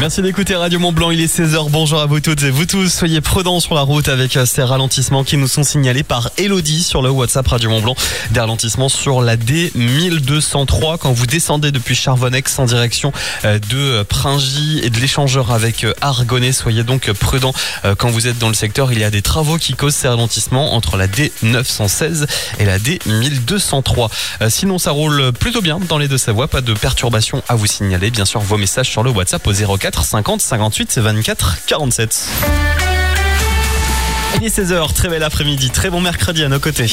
Merci d'écouter Radio Mont-Blanc, il est 16h. Bonjour à vous toutes et vous tous. Soyez prudents sur la route avec ces ralentissements qui nous sont signalés par Elodie sur le WhatsApp Radio Mont-Blanc. Des ralentissements sur la D1203 quand vous descendez depuis Charbonnex en direction de Pringy et de l'échangeur avec Argonnet. Soyez donc prudents quand vous êtes dans le secteur. Il y a des travaux qui causent ces ralentissements entre la D916 et la D1203. Sinon, ça roule plutôt bien dans les Deux-Savoie. Pas de perturbations à vous signaler. Bien sûr, vos messages sur le WhatsApp au 04 50 58 24 47. Il est 16h, très bel après-midi, très bon mercredi à nos côtés.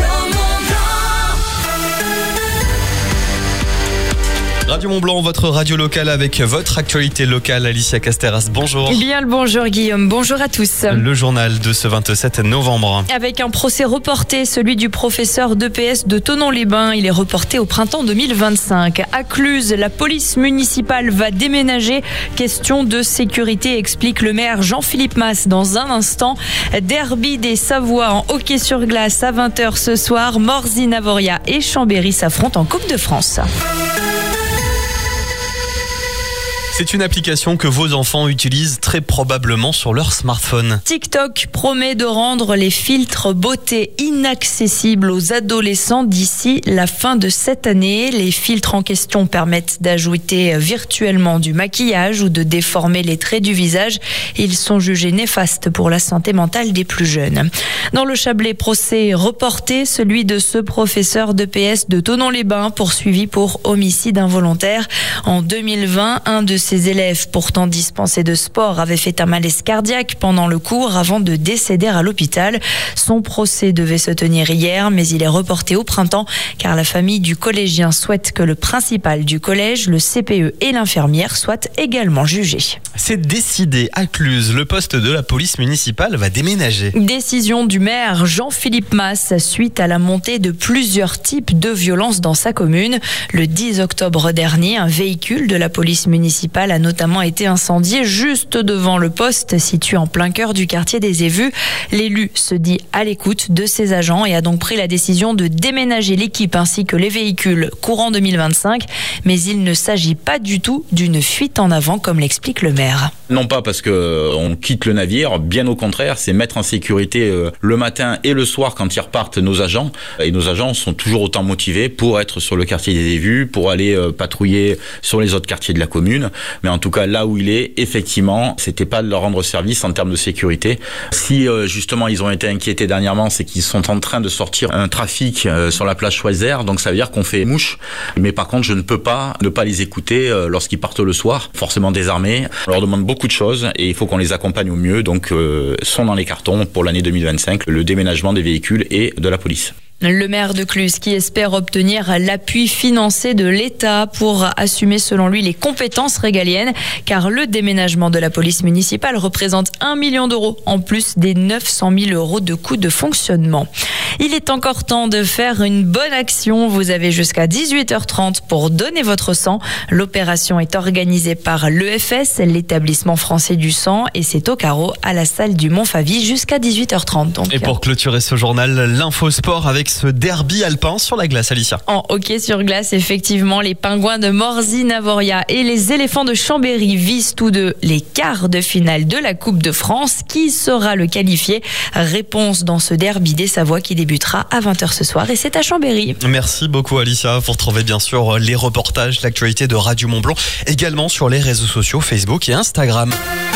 Radio Mont-Blanc, votre radio locale avec votre actualité locale. Alicia Casteras, bonjour. Eh bien, le bonjour Guillaume, bonjour à tous. Le journal de ce 27 novembre. Avec un procès reporté, celui du professeur d'EPS de Thonon-les-Bains. Il est reporté au printemps 2025. À Cluses, la police municipale va déménager. Question de sécurité, explique le maire Jean-Philippe Mas dans un instant. Derby des Savoies en hockey sur glace à 20h ce soir. Morzine-Avoria et Chambéry s'affrontent en Coupe de France. C'est une application que vos enfants utilisent très probablement sur leur smartphone. TikTok promet de rendre les filtres beauté inaccessibles aux adolescents d'ici la fin de cette année. Les filtres en question permettent d'ajouter virtuellement du maquillage ou de déformer les traits du visage. Ils sont jugés néfastes pour la santé mentale des plus jeunes. Dans le Chablais, procès reporté, celui de ce professeur d'EPS de Thonon-les-Bains poursuivi pour homicide involontaire. En 2020, un de ses élèves pourtant dispensés de sport avait fait un malaise cardiaque pendant le cours avant de décéder à l'hôpital. Son procès devait se tenir hier, mais il est reporté au printemps car la famille du collégien souhaite que le principal du collège, le CPE et l'infirmière soient également jugés. C'est décidé à Cluses, le poste de la police municipale va déménager. Décision du maire Jean-Philippe Mas suite à la montée de plusieurs types de violences dans sa commune. Le 10 octobre dernier, un véhicule de la police municipale a notamment été incendié juste devant le poste situé en plein cœur du quartier des Évus. L'élu se dit à l'écoute de ses agents et a donc pris la décision de déménager l'équipe ainsi que les véhicules courant 2025. Mais il ne s'agit pas du tout d'une fuite en avant comme l'explique le maire. Non pas parce qu'on quitte le navire, bien au contraire, c'est mettre en sécurité le matin et le soir quand ils repartent nos agents. Et nos agents sont toujours autant motivés pour être sur le quartier des Évus, pour aller patrouiller sur les autres quartiers de la commune. Mais en tout cas, là où il est, effectivement, c'était pas de leur rendre service en termes de sécurité. Si justement ils ont été inquiétés dernièrement, c'est qu'ils sont en train de sortir un trafic sur la plage Choiseul, donc ça veut dire qu'on fait mouche. Mais par contre, je ne peux pas ne pas les écouter lorsqu'ils partent le soir, forcément désarmés. On leur demande beaucoup de choses et il faut qu'on les accompagne au mieux. Donc, sont dans les cartons pour l'année 2025, le déménagement des véhicules et de la police. Le maire de Cluses qui espère obtenir l'appui financier de l'État pour assumer selon lui les compétences régaliennes car le déménagement de la police municipale représente 1 million d'euros en plus des 900 000 euros de coûts de fonctionnement. Il est encore temps de faire une bonne action. Vous avez jusqu'à 18h30 pour donner votre sang. L'opération est organisée par l'EFS, l'établissement français du sang, et c'est au carreau à la salle du Montfavis jusqu'à 18h30. Donc, et pour clôturer ce journal, l'infosport avec ce derby alpin sur la glace, Alicia. En hockey sur glace, effectivement, les pingouins de Morzine-Avoria et les éléphants de Chambéry visent tous deux les quarts de finale de la Coupe de France. Qui sera le qualifié? Réponse dans ce derby des Savoies qui débutera à 20h ce soir et c'est à Chambéry. Merci beaucoup Alicia. Vous retrouvez bien sûr les reportages, l'actualité de Radio Mont-Blanc également sur les réseaux sociaux Facebook et Instagram.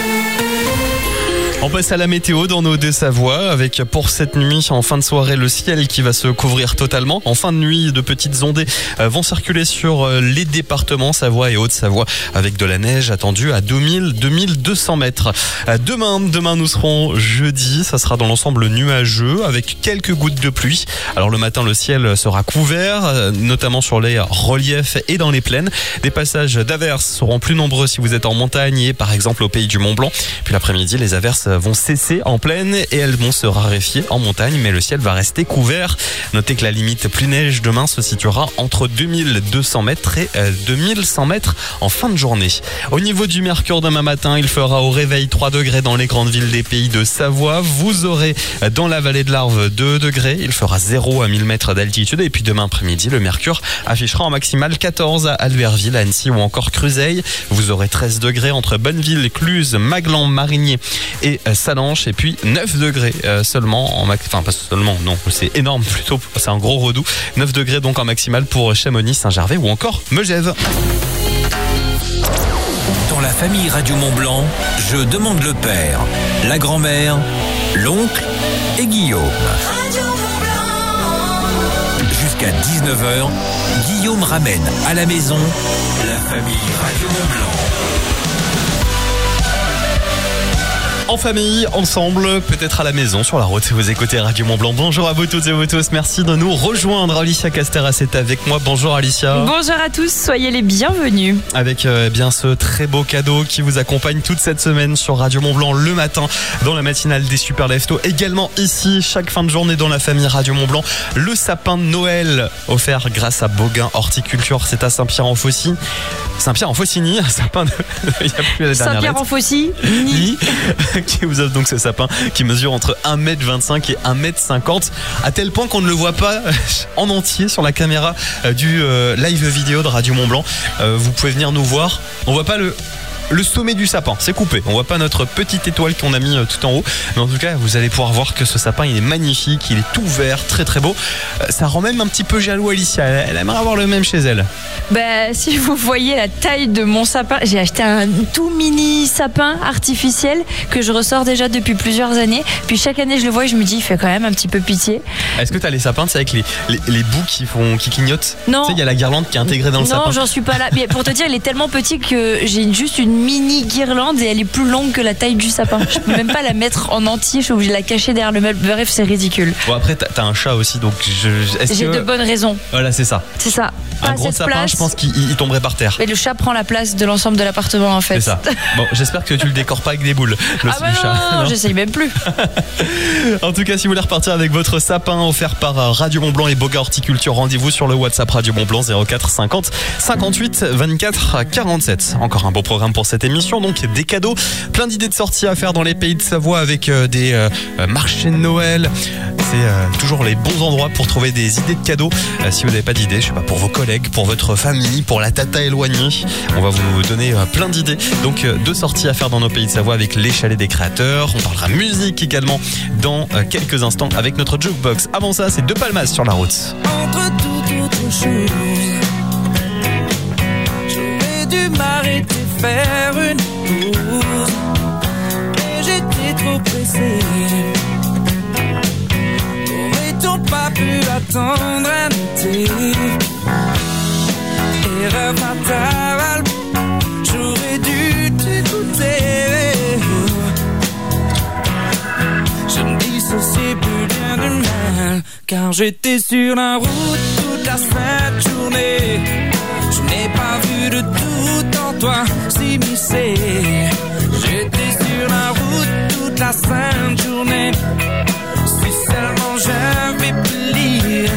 On passe à la météo dans nos Deux-Savoie avec pour cette nuit en fin de soirée le ciel qui va se couvrir totalement. En fin de nuit, de petites ondées vont circuler sur les départements Savoie et Haute-Savoie avec de la neige attendue à 2000-2200 mètres. Demain nous serons jeudi, ça sera dans l'ensemble nuageux avec quelques gouttes de pluie. Alors le matin le ciel sera couvert, notamment sur les reliefs et dans les plaines. Des passages d'averses seront plus nombreux si vous êtes en montagne et par exemple au pays du Mont-Blanc. Puis l'après-midi les averses vont cesser en plaine et elles vont se raréfier en montagne, mais le ciel va rester couvert. Notez que la limite pluie neige demain se situera entre 2200 mètres et 2100 mètres en fin de journée. Au niveau du mercure demain matin, il fera au réveil 3 degrés dans les grandes villes des pays de Savoie. Vous aurez dans la vallée de l'Arve 2 degrés. Il fera 0 à 1000 mètres d'altitude. Et puis demain après-midi, le mercure affichera en maximal 14 à Albertville, Annecy ou encore Cruzeil. Vous aurez 13 degrés entre Bonneville, Cluse, Maglan, Marigné et Salanches. Et puis 9 degrés seulement enfin pas seulement, non, c'est énorme plutôt, c'est un gros redout. 9 degrés donc en maximal pour Chamonix, Saint-Gervais ou encore Megève. Dans la famille Radio Mont-Blanc, je demande le père, la grand-mère, l'oncle et Guillaume. Jusqu'à 19h, Guillaume ramène à la maison la famille Radio Mont-Blanc. En famille, ensemble, peut-être à la maison, sur la route, vous écoutez Radio Mont-Blanc. Bonjour à vous toutes et vous tous, merci de nous rejoindre. Alicia Casteras est avec moi, bonjour Alicia. Bonjour à tous, soyez les bienvenus. Avec bien ce très beau cadeau qui vous accompagne toute cette semaine sur Radio Mont-Blanc le matin, dans la matinale des Super Leftos. Également ici, chaque fin de journée dans la famille Radio Mont-Blanc, le sapin de Noël offert grâce à Beauguin Horticulture, c'est à Saint-Pierre-en-Faucigny. Saint-Pierre-en-Faucigny, sapin de... Il n'y a plus la dernière Saint-Pierre-en-Faucigny. Qui vous offre donc ce sapin qui mesure entre 1m25 et 1m50, à tel point qu'on ne le voit pas en entier sur la caméra du live vidéo de Radio Mont-Blanc. Vous pouvez venir nous voir, on voit pas le sommet du sapin, c'est coupé. On voit pas notre petite étoile qu'on a mis tout en haut. Mais en tout cas, vous allez pouvoir voir que ce sapin, il est magnifique, il est tout vert, très très beau. Ça rend même un petit peu jaloux Alicia. Elle aimerait avoir le même chez elle. Si vous voyez la taille de mon sapin, j'ai acheté un tout mini sapin artificiel que je ressors déjà depuis plusieurs années. Puis chaque année, je le vois et je me dis, il fait quand même un petit peu pitié. Est-ce que tu as les sapins, c'est avec les bouts qui clignotent? Non. Tu sais, il y a la guirlande qui est intégrée dans le sapin. Non, j'en suis pas là. Mais pour te dire, il est tellement petit que j'ai juste une mini guirlande et elle est plus longue que la taille du sapin. Je peux même pas la mettre en entier, je suis obligée de la cacher derrière le meuble. Bref, c'est ridicule. Bon, après, t'as un chat aussi, donc j'ai de bonnes raisons. Voilà, c'est ça. C'est ça. Un gros sapin, je pense qu'il tomberait par terre. Mais le chat prend la place de l'ensemble de l'appartement en fait. C'est ça. Bon, j'espère que tu le décores pas avec des boules. Non, j'essaye même plus. En tout cas, si vous voulez repartir avec votre sapin offert par Radio Mont-Blanc et Beauguin Horticulture, rendez-vous sur le WhatsApp Radio Mont-Blanc 04 50 58 24 47. Encore un beau programme pour cette émission, donc des cadeaux, plein d'idées de sorties à faire dans les pays de Savoie avec des marchés de Noël. C'est toujours les bons endroits pour trouver des idées de cadeaux. Si vous n'avez pas d'idées, je sais pas, pour vos collègues, pour votre famille, pour la tata éloignée, on va vous donner plein d'idées. Donc deux sorties à faire dans nos pays de Savoie avec les chalets des créateurs. On parlera musique également dans quelques instants avec notre jukebox. Avant ça, c'est De Palmas sur la route. Entre toute autre chose, j'aurais dû m'arrêter, faire une pause, mais j'étais trop pressé. N'aurait-on pas pu attendre un été? Erreur fatale, j'aurais dû t'écouter. Je me dissociais plus bien du mal, car j'étais sur la route toute la sainte journée. Je n'ai pas vu de doute en toi s'immiscer. J'étais sur la route toute la sainte journée. Si seulement j'avais pu lire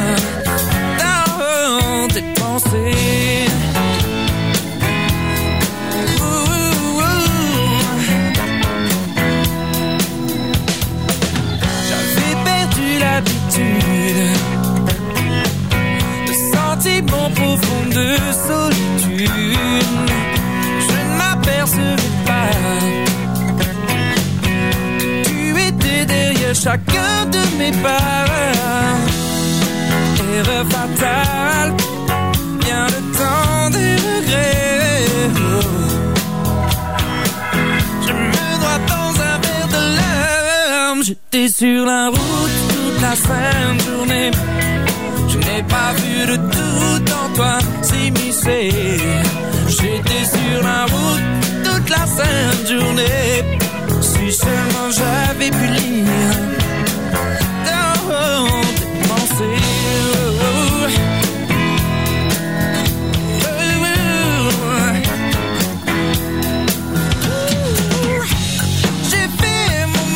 dans tes pensées. J'avais perdu l'habitude de sentiments profonds de solitude. Je ne m'apercevais pas que tu étais derrière chacun de mes pas. Erreur fatale, bien le temps des regrets. Je me noie dans un verre de larmes. J'étais sur la route toute la sainte journée. Je n'ai pas vu de doute en toi s'immiscer. J'étais sur la route toute la sainte journée. Si seulement j'avais pu lire dans tes pensées. J'ai fait mon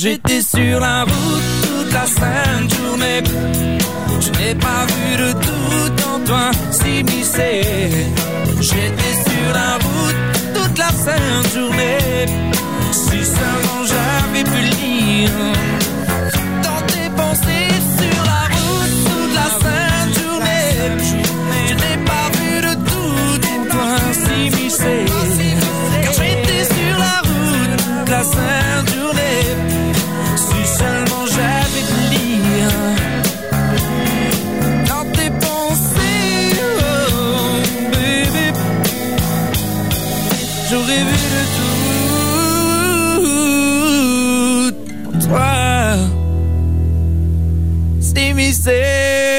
j'étais sur la route toute la sainte journée. Je n'ai pas vu de doute en toi s'immiscer. J'étais sur la route toute la sainte journée. Si seulement j'avais pu lire dans tes pensées sur la route toute la sainte journée. Je n'ai pas vu de doute en toi s'immiscer. Car j'étais sur la route toute la sainte journée. Si seulement j'avais pu lire dans tes pensées, oh baby, j'aurais vu de tout toi s'immiscer.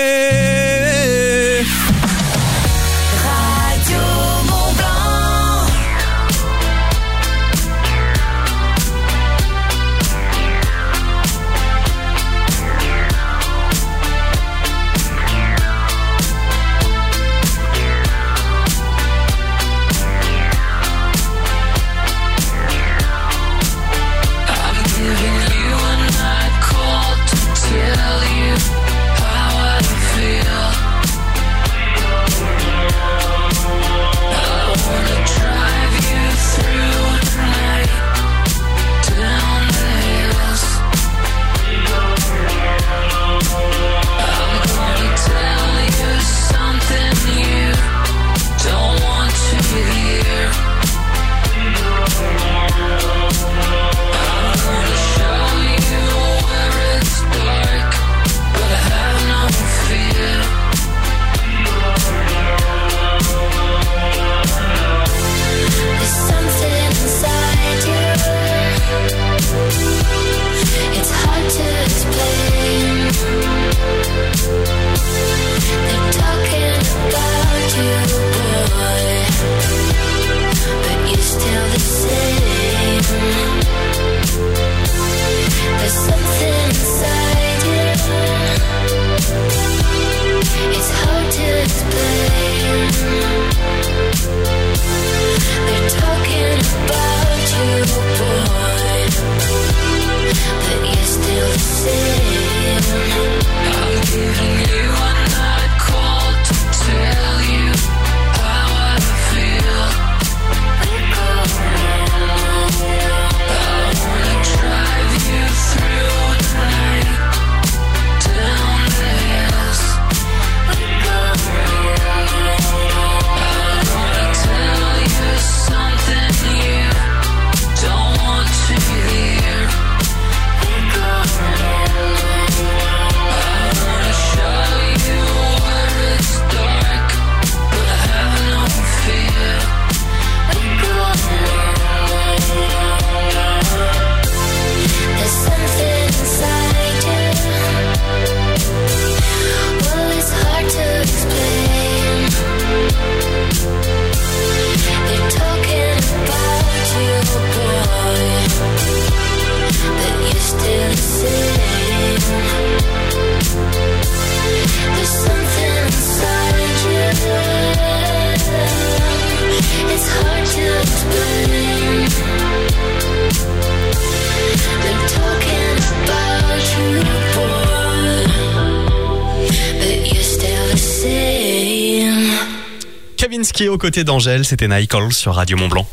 Kavinsky aux côtés d'Angèle, c'était Nicole sur Radio Mont-Blanc.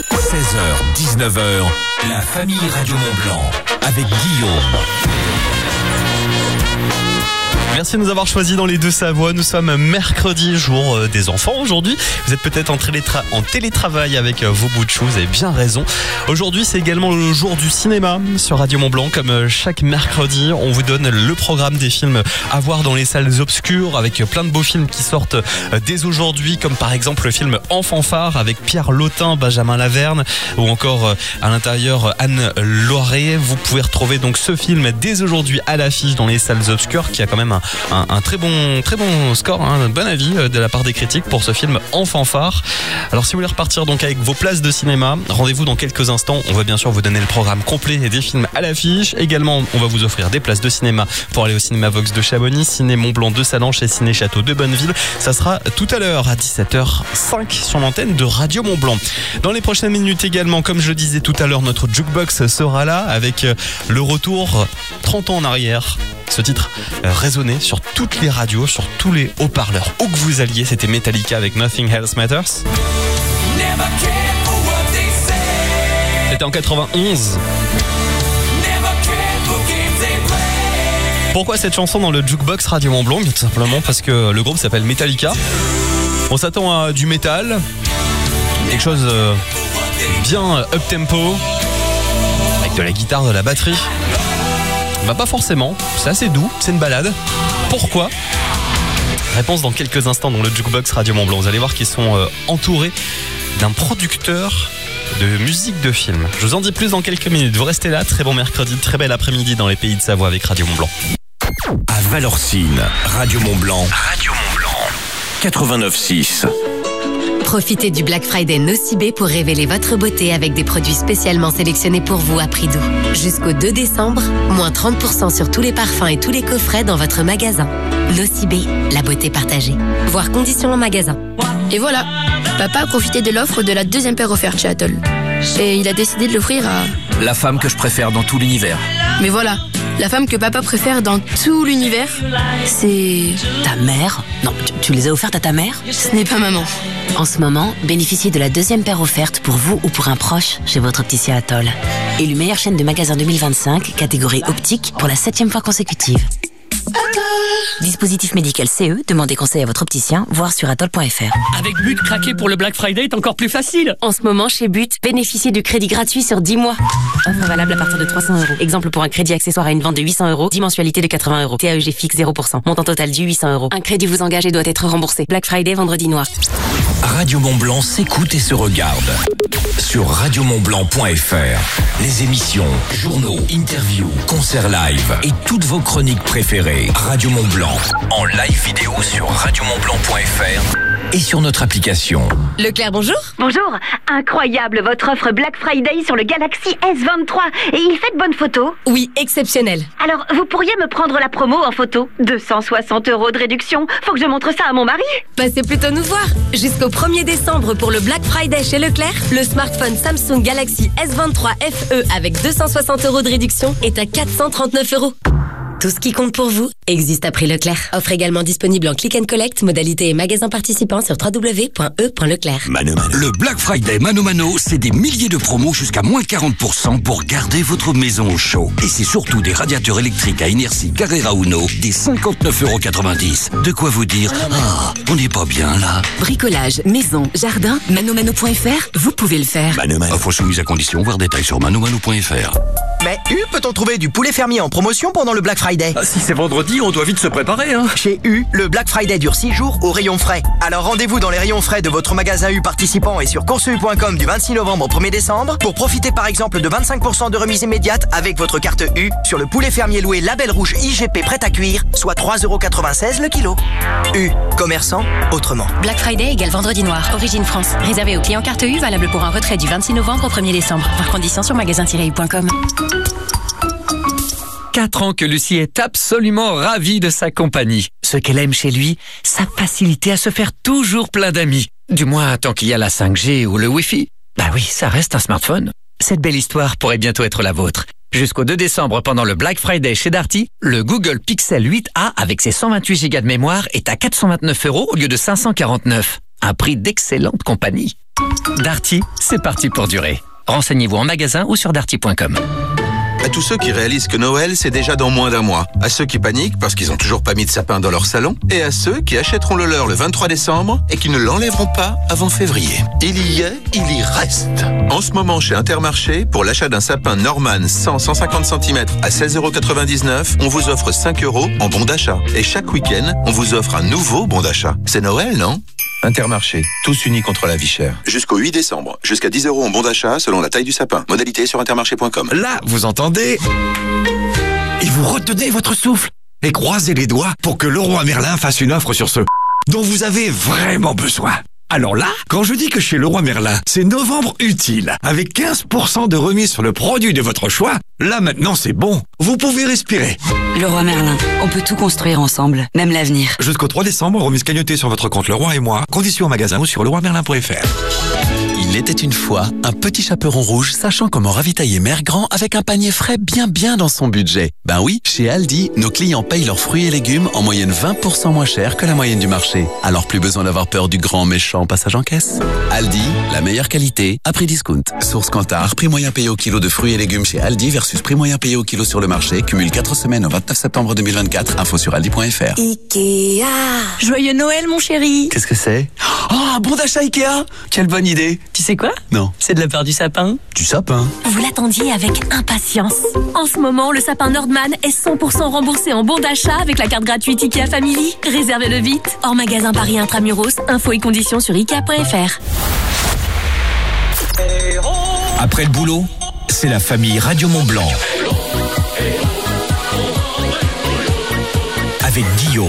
16h, 19h, la famille Radio Mont-Blanc avec Guillaume. Merci de nous avoir choisis dans les Deux-Savoies. Nous sommes mercredi, jour des enfants aujourd'hui. Vous êtes peut-être en télétravail avec vos bouts de chou, vous avez bien raison. Aujourd'hui, c'est également le jour du cinéma sur Radio Mont-Blanc. Comme chaque mercredi, on vous donne le programme des films à voir dans les salles obscures avec plein de beaux films qui sortent dès aujourd'hui, comme par exemple le film En fanfare avec Pierre Lotin, Benjamin Laverne ou encore à l'intérieur Anne Loiret. Vous pouvez retrouver donc ce film dès aujourd'hui à l'affiche dans les salles obscures qui a quand même un très bon score, un bon avis de la part des critiques pour ce film en fanfare. Alors si vous voulez repartir donc avec vos places de cinéma, rendez-vous dans quelques instants. On va bien sûr vous donner le programme complet des films à l'affiche. Également, on va vous offrir des places de cinéma pour aller au Cinéma Vox de Chamonix, Ciné Mont-Blanc de Sallanches et Ciné Château de Bonneville. Ça sera tout à l'heure à 17h05 sur l'antenne de Radio Mont-Blanc. Dans les prochaines minutes également, comme je le disais tout à l'heure, notre jukebox sera là avec le retour 30 ans en arrière. Ce titre résonnait sur toutes les radios, sur tous les haut-parleurs. Où que vous alliez, c'était Metallica avec Nothing Else Matters. C'était en 91. Pourquoi cette chanson dans le jukebox Radio Mont-Blanc? Tout simplement parce que le groupe s'appelle Metallica. On s'attend à du métal, quelque chose bien up-tempo, avec de la guitare, de la batterie. Bah pas forcément, c'est assez doux, c'est une balade. Pourquoi? Réponse dans quelques instants dans le jukebox Radio Mont-Blanc. Vous allez voir qu'ils sont entourés d'un producteur de musique de film. Je vous en dis plus dans quelques minutes. Vous restez là, très bon mercredi, très bel après-midi dans les Pays de Savoie avec Radio Mont-Blanc. À Valorcine, Radio Mont-Blanc. Radio Mont-Blanc. 89.6. Profitez du Black Friday Nocibé pour révéler votre beauté avec des produits spécialement sélectionnés pour vous à prix doux. Jusqu'au 2 décembre, moins 30% sur tous les parfums et tous les coffrets dans votre magasin. Nocibé, la beauté partagée. Voir conditions en magasin. Et voilà, papa a profité de l'offre de la deuxième paire offerte chez Atoll. Et il a décidé de l'offrir à... La femme que je préfère dans tout l'univers. Mais voilà, la femme que papa préfère dans tout l'univers, c'est... Ta mère? Non, tu les as offertes à ta mère? Ce n'est pas maman. En ce moment, bénéficiez de la deuxième paire offerte pour vous ou pour un proche chez votre opticien Atoll. Élu meilleure chaîne de magasins 2025, catégorie optique, pour la 7e fois consécutive. Dispositif médical CE, demandez conseil à votre opticien, voir sur atoll.fr. Avec But, craquer pour le Black Friday est encore plus facile. En ce moment, chez But, bénéficiez du crédit gratuit sur 10 mois. Offre valable à partir de 300 €. Exemple pour un crédit accessoire à une vente de 800 €, 10 mensualités de 80 €. TAEG fixe 0%. Montant total du 800 €. Un crédit vous engage et doit être remboursé. Black Friday, vendredi noir. Radio Mont-Blanc s'écoute et se regarde. Sur radiomontblanc.fr. Les émissions, journaux, interviews, concerts live et toutes vos chroniques préférées. Radio Mont-Blanc en live vidéo sur radiomontblanc.fr et sur notre application. Leclerc, bonjour. Bonjour. Incroyable votre offre Black Friday sur le Galaxy S23. Et il fait de bonnes photos? Oui, exceptionnel. Alors, vous pourriez me prendre la promo en photo? 260 € de réduction. Faut que je montre ça à mon mari. Passez plutôt nous voir. Jusqu'au 1er décembre pour le Black Friday chez Leclerc, le smartphone Samsung Galaxy S23 FE avec 260 € de réduction est à 439 €. Tout ce qui compte pour vous existe à prix Leclerc. Offre également disponible en click and collect, modalité et magasin participant sur www.e.leclerc. Mano Mano. Le Black Friday Mano Mano, c'est des milliers de promos jusqu'à moins 40% pour garder votre maison au chaud. Et c'est surtout des radiateurs électriques à inertie Carrera Uno, des 59,90 €. De quoi vous dire, on n'est pas bien là. Bricolage, maison, jardin, manomano.fr, vous pouvez le faire. Mano Mano. Offre soumise à condition, voir détails sur manomano.fr. Mais peut-on trouver du poulet fermier en promotion pendant le Black Friday? Si c'est vendredi, on doit vite se préparer, hein. Chez le Black Friday dure 6 jours au rayon frais. Alors rendez-vous dans les rayons frais de votre magasin participant et sur courseu.com du 26 novembre au 1er décembre pour profiter par exemple de 25% de remise immédiate avec votre carte sur le poulet fermier loué label rouge IGP prêt à cuire, soit 3,96 € le kilo. Commerçant autrement. Black Friday égale vendredi noir. Origine France. Réservé aux clients carte valable pour un retrait du 26 novembre au 1er décembre. Par condition sur magasin-u.com. 4 ans que Lucie est absolument ravie de sa compagnie. Ce qu'elle aime chez lui, sa facilité à se faire toujours plein d'amis. Du moins, tant qu'il y a la 5G ou le Wi-Fi. Bah oui, ça reste un smartphone. Cette belle histoire pourrait bientôt être la vôtre. Jusqu'au 2 décembre, pendant le Black Friday chez Darty, le Google Pixel 8a avec ses 128 Go de mémoire est à 429 € au lieu de 549. Un prix d'excellente compagnie. Darty, c'est parti pour durer. Renseignez-vous en magasin ou sur darty.com. À tous ceux qui réalisent que Noël, c'est déjà dans moins d'un mois. À ceux qui paniquent parce qu'ils n'ont toujours pas mis de sapin dans leur salon. Et à ceux qui achèteront le leur le 23 décembre et qui ne l'enlèveront pas avant février. Il y est, il y reste. En ce moment, chez Intermarché, pour l'achat d'un sapin Norman 100-150 cm à 16,99 €, on vous offre 5 € en bon d'achat. Et chaque week-end, on vous offre un nouveau bon d'achat. C'est Noël, non ? Intermarché, tous unis contre la vie chère. Jusqu'au 8 décembre, jusqu'à 10 € en bon d'achat selon la taille du sapin. Modalité sur intermarché.com. Là, vous entendez ? Et vous retenez votre souffle. Et croisez les doigts pour que Leroy Merlin fasse une offre sur ce dont vous avez vraiment besoin. Alors là, quand je dis que chez Leroy Merlin, c'est novembre utile, avec 15% de remise sur le produit de votre choix, là maintenant c'est bon, vous pouvez respirer. Leroy Merlin, on peut tout construire ensemble, même l'avenir. Jusqu'au 3 décembre, remise cagnottée sur votre compte Leroy et moi, conditions au magasin ou sur leroymerlin.fr. Il était une fois un petit chaperon rouge sachant comment ravitailler Mère Grand avec un panier frais bien dans son budget. Ben oui, chez Aldi, nos clients payent leurs fruits et légumes en moyenne 20% moins cher que la moyenne du marché. Alors plus besoin d'avoir peur du grand méchant passage en caisse. Aldi, la meilleure qualité à prix discount. Source Kantar, prix moyen payé au kilo de fruits et légumes chez Aldi versus prix moyen payé au kilo sur le marché. Cumule 4 semaines au 29 septembre 2024. Info sur aldi.fr. Ikea. Joyeux Noël mon chéri. Qu'est-ce que c'est? Oh, un bon d'achat Ikea. Quelle bonne idée. Tu sais quoi? Non. C'est de la part du sapin. Du sapin? Vous l'attendiez avec impatience. En ce moment, le sapin Nordman est 100% remboursé en bon d'achat avec la carte gratuite Ikea Family. Réservez-le vite. Hors magasin Paris Intramuros. Infos et conditions sur Ikea.fr. Après le boulot, c'est la famille Radio Mont-Blanc. Avec Guillaume.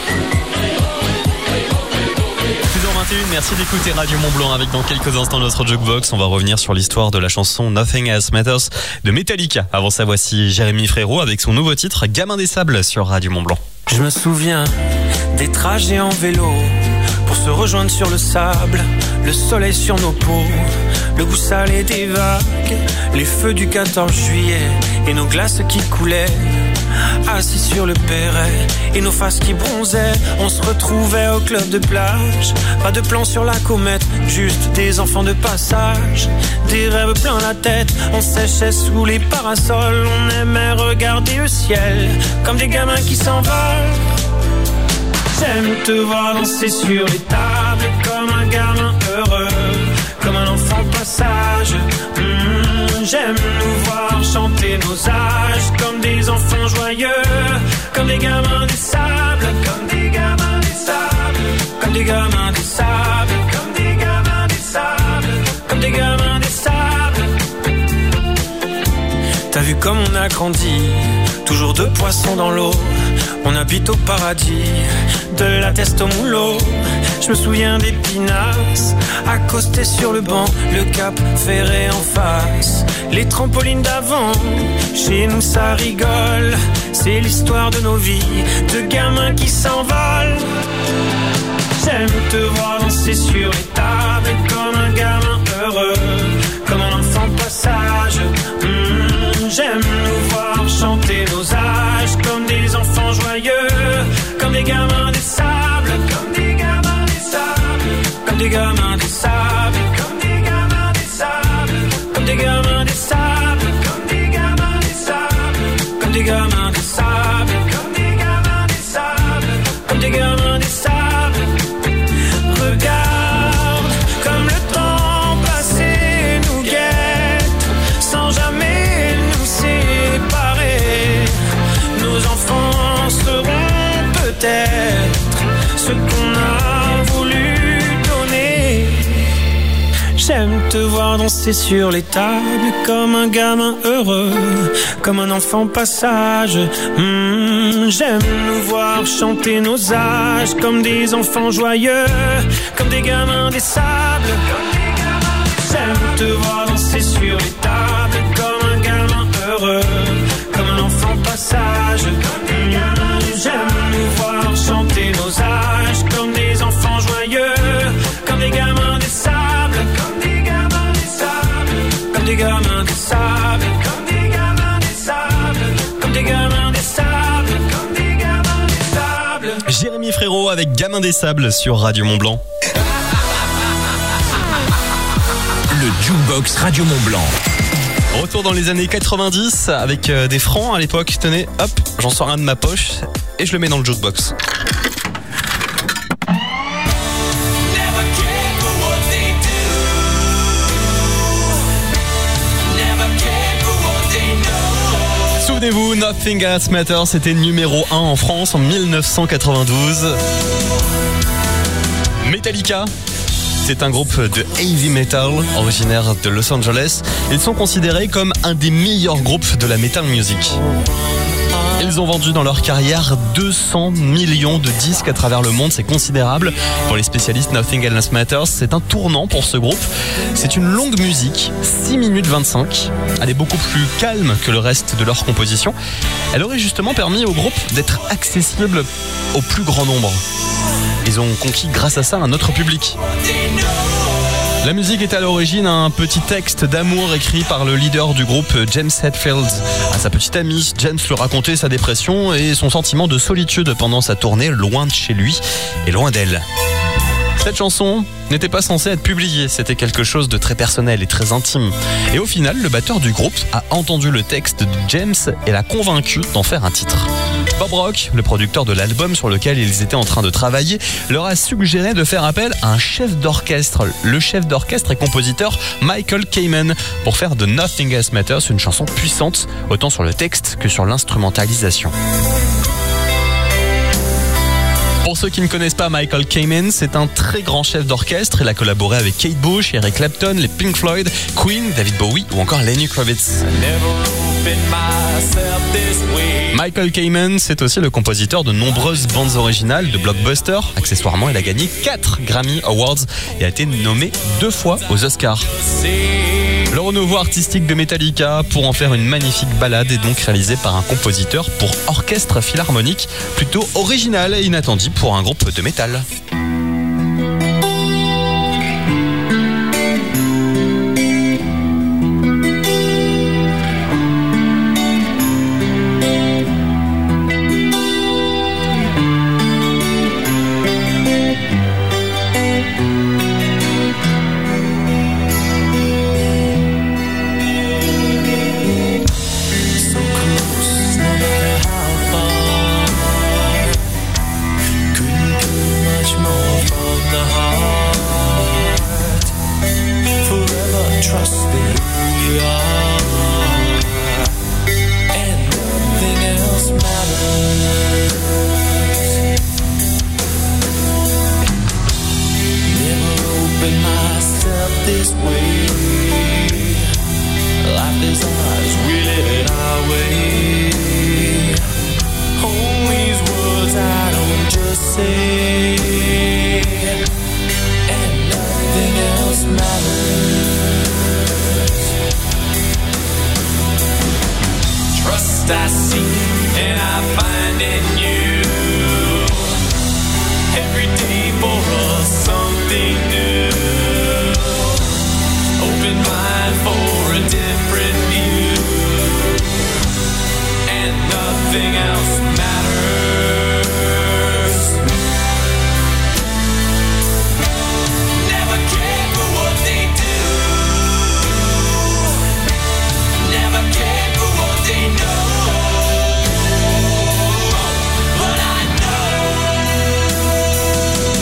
6h21, merci d'écouter Radio Mont-Blanc avec dans quelques instants notre Jukebox. On va revenir sur l'histoire de la chanson Nothing Else Matters de Metallica. Avant ça, voici Jérémy Frérot avec son nouveau titre Gamin des Sables sur Radio Mont-Blanc. Je me souviens des trajets en vélo pour se rejoindre sur le sable, le soleil sur nos peaux, le goût salé des vagues, les feux du 14 juillet et nos glaces qui coulaient, assis sur le perret et nos faces qui bronzaient. On se retrouvait au club de plage, pas de plan sur la comète, juste des enfants de passage, des rêves plein la tête. On séchait sous les parasols, on aimait regarder le ciel comme des gamins qui s'envolent. J'aime te voir danser sur les tables comme un gamin heureux, comme un enfant passage. J'aime nous voir chanter nos âges comme des enfants joyeux, comme des gamins des sables, comme des gamins des sables, comme des gamins des sables, comme des gamins des sables, comme des gamins des sables. T'as vu comme on a grandi, toujours deux poissons dans l'eau. On habite au paradis, de la teste au moulot. Je me souviens des pinasses, accostés sur le banc, le cap ferré en face, les trampolines d'avant. Chez nous ça rigole, c'est l'histoire de nos vies, de gamins qui s'envolent. J'aime te voir danser sur les tables comme un gamin heureux, comme un enfant passage. J'aime nous voir chanter nos âges comme des enfants joyeux, comme des gamins des sables, comme des gamins des sables, comme des gamins des sables, comme des gamins des sables, comme des gamins des sables, comme des gamins des sables, comme des gamins des sables, comme des gamins des sables, comme des gamins des sables. Regarde comme le temps passé nous guette sans jamais nous séparer. Nos enfants seront peut-être ce qu'on a voulu donner. J'aime te voir danser sur les tables comme un gamin heureux, comme un enfant passage. J'aime nous voir chanter nos âges comme des enfants joyeux, comme des gamins des sables. J'aime te voir danser sur les tables comme un gamin heureux, comme un enfant passage. J'aime nous voir chanter nos âges comme des enfants joyeux, comme des gamins des sables, comme des gamins des sables, comme des gamins des sables, comme des gamins des sables, comme des gamins des sables, comme des gamins des sables. Jérémy Frérot avec Gamin des Sables sur Radio Mont-Blanc. Le Jukebox Radio Mont-Blanc. Retour dans les années 90 avec des francs à l'époque. Tenez, hop, j'en sors un de ma poche et je le mets dans le jukebox. Souvenez-vous, Nothing Else Matters, c'était numéro 1 en France en 1992. Metallica, c'est un groupe de heavy metal originaire de Los Angeles. Ils sont considérés comme un des meilleurs groupes de la metal music. Ils Ils ont vendu dans leur carrière 200 millions de disques à travers le monde, c'est considérable. Pour les spécialistes, Nothing Else Matters, c'est un tournant pour ce groupe. C'est une longue musique, 6 minutes 25. Elle est beaucoup plus calme que le reste de leur composition. Elle aurait justement permis au groupe d'être accessible au plus grand nombre. Ils ont conquis grâce à ça un autre public. La musique est à l'origine d'un petit texte d'amour écrit par le leader du groupe, James Hetfield. À sa petite amie, James lui racontait sa dépression et son sentiment de solitude pendant sa tournée loin de chez lui et loin d'elle. Cette chanson n'était pas censée être publiée, c'était quelque chose de très personnel et très intime. Et au final, le batteur du groupe a entendu le texte de James et l'a convaincu d'en faire un titre. Bob Rock, le producteur de l'album sur lequel ils étaient en train de travailler, leur a suggéré de faire appel à un chef d'orchestre, le chef d'orchestre et compositeur Michael Kamen, pour faire de Nothing Else Matters une chanson puissante, autant sur le texte que sur l'instrumentalisation. Pour ceux qui ne connaissent pas Michael Kamen, c'est un très grand chef d'orchestre. Il a collaboré avec Kate Bush, Eric Clapton, les Pink Floyd, Queen, David Bowie ou encore Lenny Kravitz. Michael Kamen, c'est aussi le compositeur de nombreuses bandes originales de blockbusters. Accessoirement, il a gagné 4 Grammy Awards et a été nommé 2 fois aux Oscars. Le renouveau artistique de Metallica pour en faire une magnifique ballade est donc réalisé par un compositeur pour orchestre philharmonique plutôt original et inattendu pour un groupe de métal. I see and I find in you every day for us something new. Open mind for a different view, and nothing else matters. Never care for what they do. Never care for what they know. But I know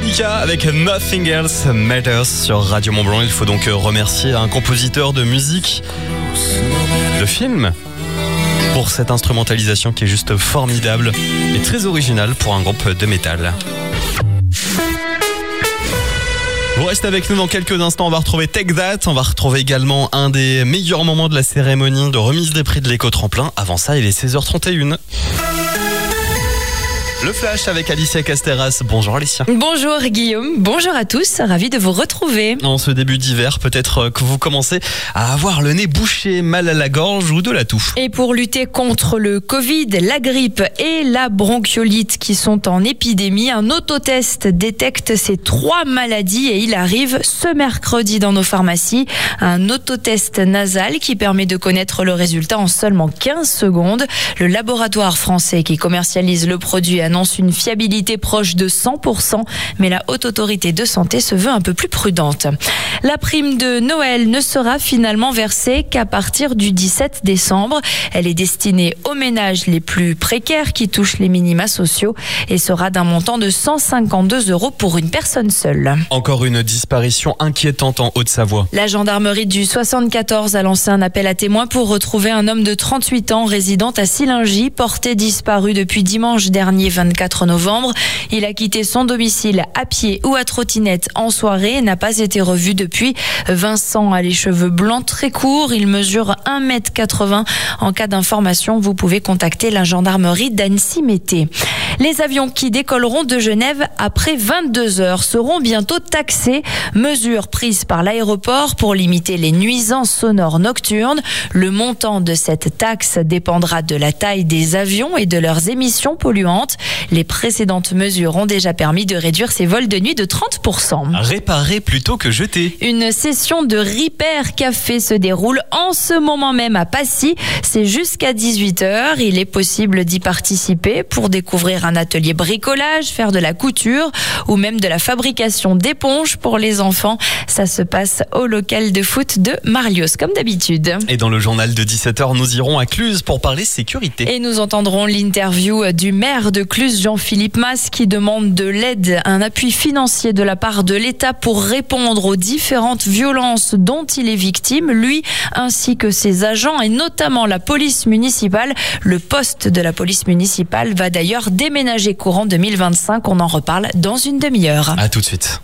Metallica avec Nothing Else Matters sur Radio Mont-Blanc. Il faut donc remercier un compositeur de musique de film pour cette instrumentalisation qui est juste formidable et très originale pour un groupe de métal. Vous restez avec nous dans quelques instants, on va retrouver Take That, on va retrouver également un des meilleurs moments de la cérémonie de remise des prix de l'éco-tremplin. Avant ça, il est 16h31. Le Flash avec Alicia Casteras. Bonjour Alicia. Bonjour Guillaume, bonjour à tous, ravi de vous retrouver. En ce début d'hiver, peut-être que vous commencez à avoir le nez bouché, mal à la gorge ou de la toux. Et pour lutter contre le Covid, la grippe et la bronchiolite qui sont en épidémie, un autotest détecte ces 3 maladies et il arrive ce mercredi dans nos pharmacies. Un autotest nasal qui permet de connaître le résultat en seulement 15 secondes. Le laboratoire français qui commercialise le produit annonce une fiabilité proche de 100%, mais la Haute Autorité de Santé se veut un peu plus prudente. La prime de Noël ne sera finalement versée qu'à partir du 17 décembre. Elle est destinée aux ménages les plus précaires qui touchent les minima sociaux et sera d'un montant de 152 € pour une personne seule. Encore une disparition inquiétante en Haute-Savoie. La gendarmerie du 74 a lancé un appel à témoins pour retrouver un homme de 38 ans résidant à Sillingy, porté disparu depuis dimanche dernier 24 novembre. Il a quitté son domicile à pied ou à trottinette en soirée et n'a pas été revu depuis. Vincent a les cheveux blancs très courts. Il mesure 1,80 m. En cas d'information, vous pouvez contacter la gendarmerie d'Annecy-Mété. Les avions qui décolleront de Genève après 22 heures seront bientôt taxés. Mesure prise par l'aéroport pour limiter les nuisances sonores nocturnes. Le montant de cette taxe dépendra de la taille des avions et de leurs émissions polluantes. Les précédentes mesures ont déjà permis de réduire ces vols de nuit de 30%. Réparer plutôt que jeter. Une session de Repair Café se déroule en ce moment même à Passy. C'est jusqu'à 18h. Il est possible d'y participer pour découvrir un atelier bricolage, faire de la couture ou même de la fabrication d'éponges pour les enfants. Ça se passe au local de foot de Marlios, comme d'habitude. Et dans le journal de 17h, nous irons à Cluses pour parler sécurité. Et nous entendrons l'interview du maire de Cluses, Jean-Philippe Mas, qui demande de l'aide, un appui financier de la part de l'État pour répondre aux différentes violences dont il est victime, lui ainsi que ses agents et notamment la police municipale. Le poste de la police municipale va d'ailleurs déménager courant 2025. On en reparle dans une demi-heure. À tout de suite.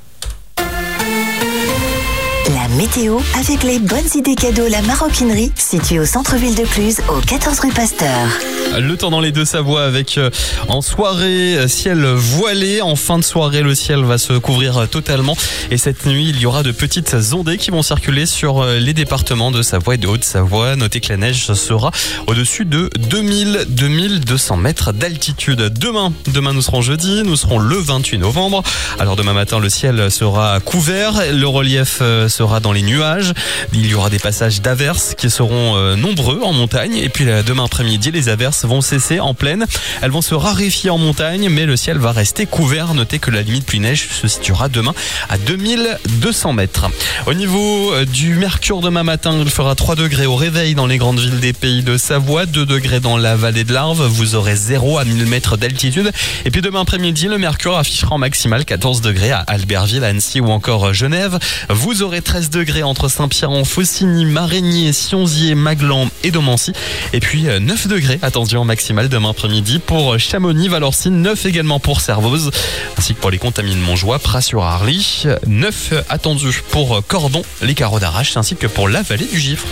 La météo avec les bonnes idées cadeaux La Maroquinerie, située au centre-ville de Cluses, au 14 rue Pasteur. Le temps dans les Deux-Savoies avec en soirée ciel voilé. En fin de soirée, le ciel va se couvrir totalement. Et cette nuit, il y aura de petites ondées qui vont circuler sur les départements de Savoie et de Haute-Savoie. Notez que la neige sera au-dessus de 2200 mètres d'altitude. Demain, nous serons jeudi, nous serons le 28 novembre. Alors demain matin, le ciel sera couvert. Le relief sera dans les nuages. Il y aura des passages d'averses qui seront nombreux en montagne. Et puis demain après-midi, les averses vont cesser en plaine. Elles vont se raréfier en montagne, mais le ciel va rester couvert. Notez que la limite pluie-neige se situera demain à 2200 mètres. Au niveau du mercure demain matin, il fera 3 degrés au réveil dans les grandes villes des pays de Savoie, 2 degrés dans la vallée de l'Arve. Vous aurez 0 à 1000 mètres d'altitude. Et puis demain après-midi, le mercure affichera en maximal 14 degrés à Albertville, Annecy ou encore Genève. Vous aurez 13 degrés entre Saint-Pierre-en-Faucigny, Marigny, Sionzier, Maglan et Domancy. Et puis 9 degrés attendu en maximal demain après-midi pour Chamonix, Valorcine, 9 également pour Servoz, ainsi que pour les Contamines de Montjoie, Pras-sur-Arly, 9 attendus pour Cordon, les Carreaux d'Arrache, ainsi que pour la vallée du Gifre.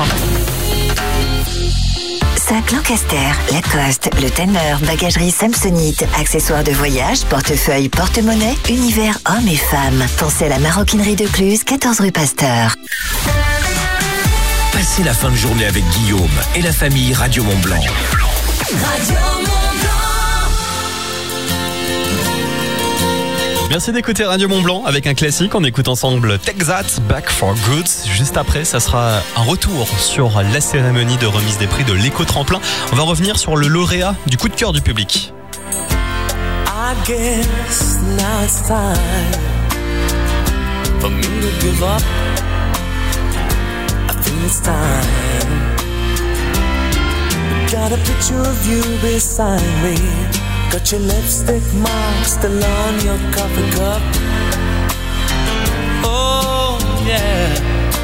Sac Lancaster, Lacoste, Le Teneur, Bagagerie Samsonite, accessoires de voyage, portefeuille, porte-monnaie, univers hommes et femmes. Pensez à la Maroquinerie de Cluses, 14 rue Pasteur. Passez la fin de journée avec Guillaume et la famille Radio Mont-Blanc. Merci d'écouter Radio Mont-Blanc avec un classique. On écoute ensemble Take That, Back for Good. Juste après, ça sera un retour sur la cérémonie de remise des prix de l'éco-tremplin. On va revenir sur le lauréat du coup de cœur du public. I guess now it's time for me to give up. I think it's time. Got a picture of you beside me. Got your lipstick mark still on your coffee cup. yeah.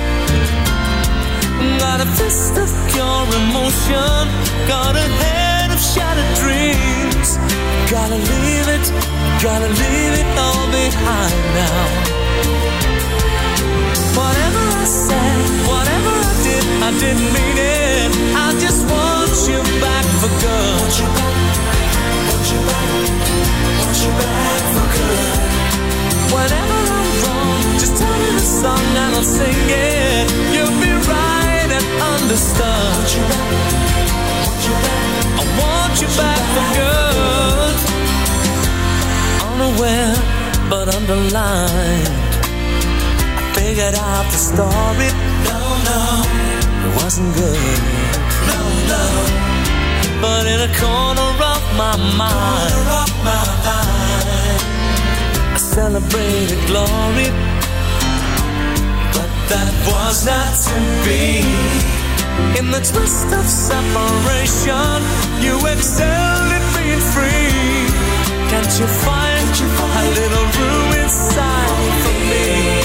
Got a fist of pure emotion, got a head of shattered dreams. Gotta leave it all behind now. Whatever I said, whatever I didn't mean it. I just want you back for good. Want you back for good. Whenever I'm wrong, just tell me the song and I'll sing it. You'll be right and understood. I want you back for good. Unaware but underlined, I figured out the story. No, it wasn't good. No, but in a corner of my mind, I celebrated glory, but that was not to be. In the twist of separation, you excelled at being free. Can't you find a little room inside for me?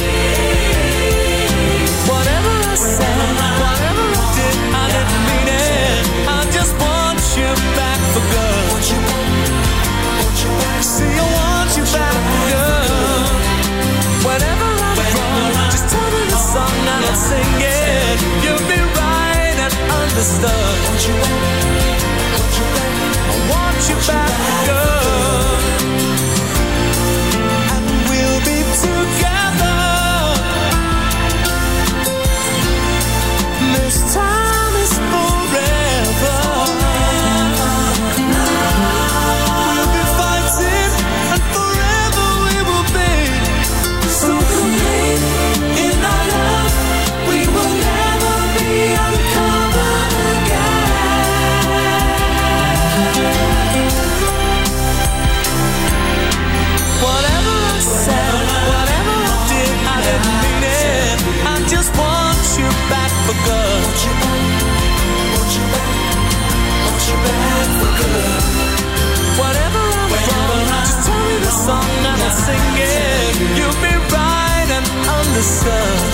Whatever I said, whatever I didn't mean it. I just want you back for good. See, I want you back for good. Whenever I'm wrong, just tell me the song and I'll sing it. You'll be right and understood. I want you back for good. And we'll be together. This time is forever. We'll be fighting and forever we will be. So complete in our love, we will never be uncovered again. Whatever I said, whatever I didn't mean it. I just want you back for good. Want you back for good. Whatever I'm wrong, just tell me the song and I'll sing it. You'll be right and understood.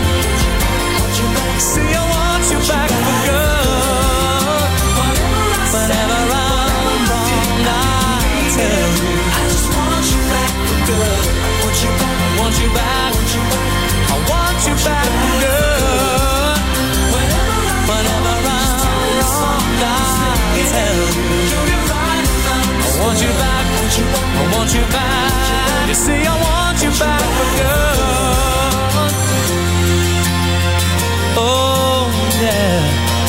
See, I want you back for good. Whatever I'm wrong, I tell you, I just want you back for good. I want you back. I want you back for good. Whenever I'm wrong, I tell you, I want you back. I want you back. You see, I want you back for good. Oh yeah.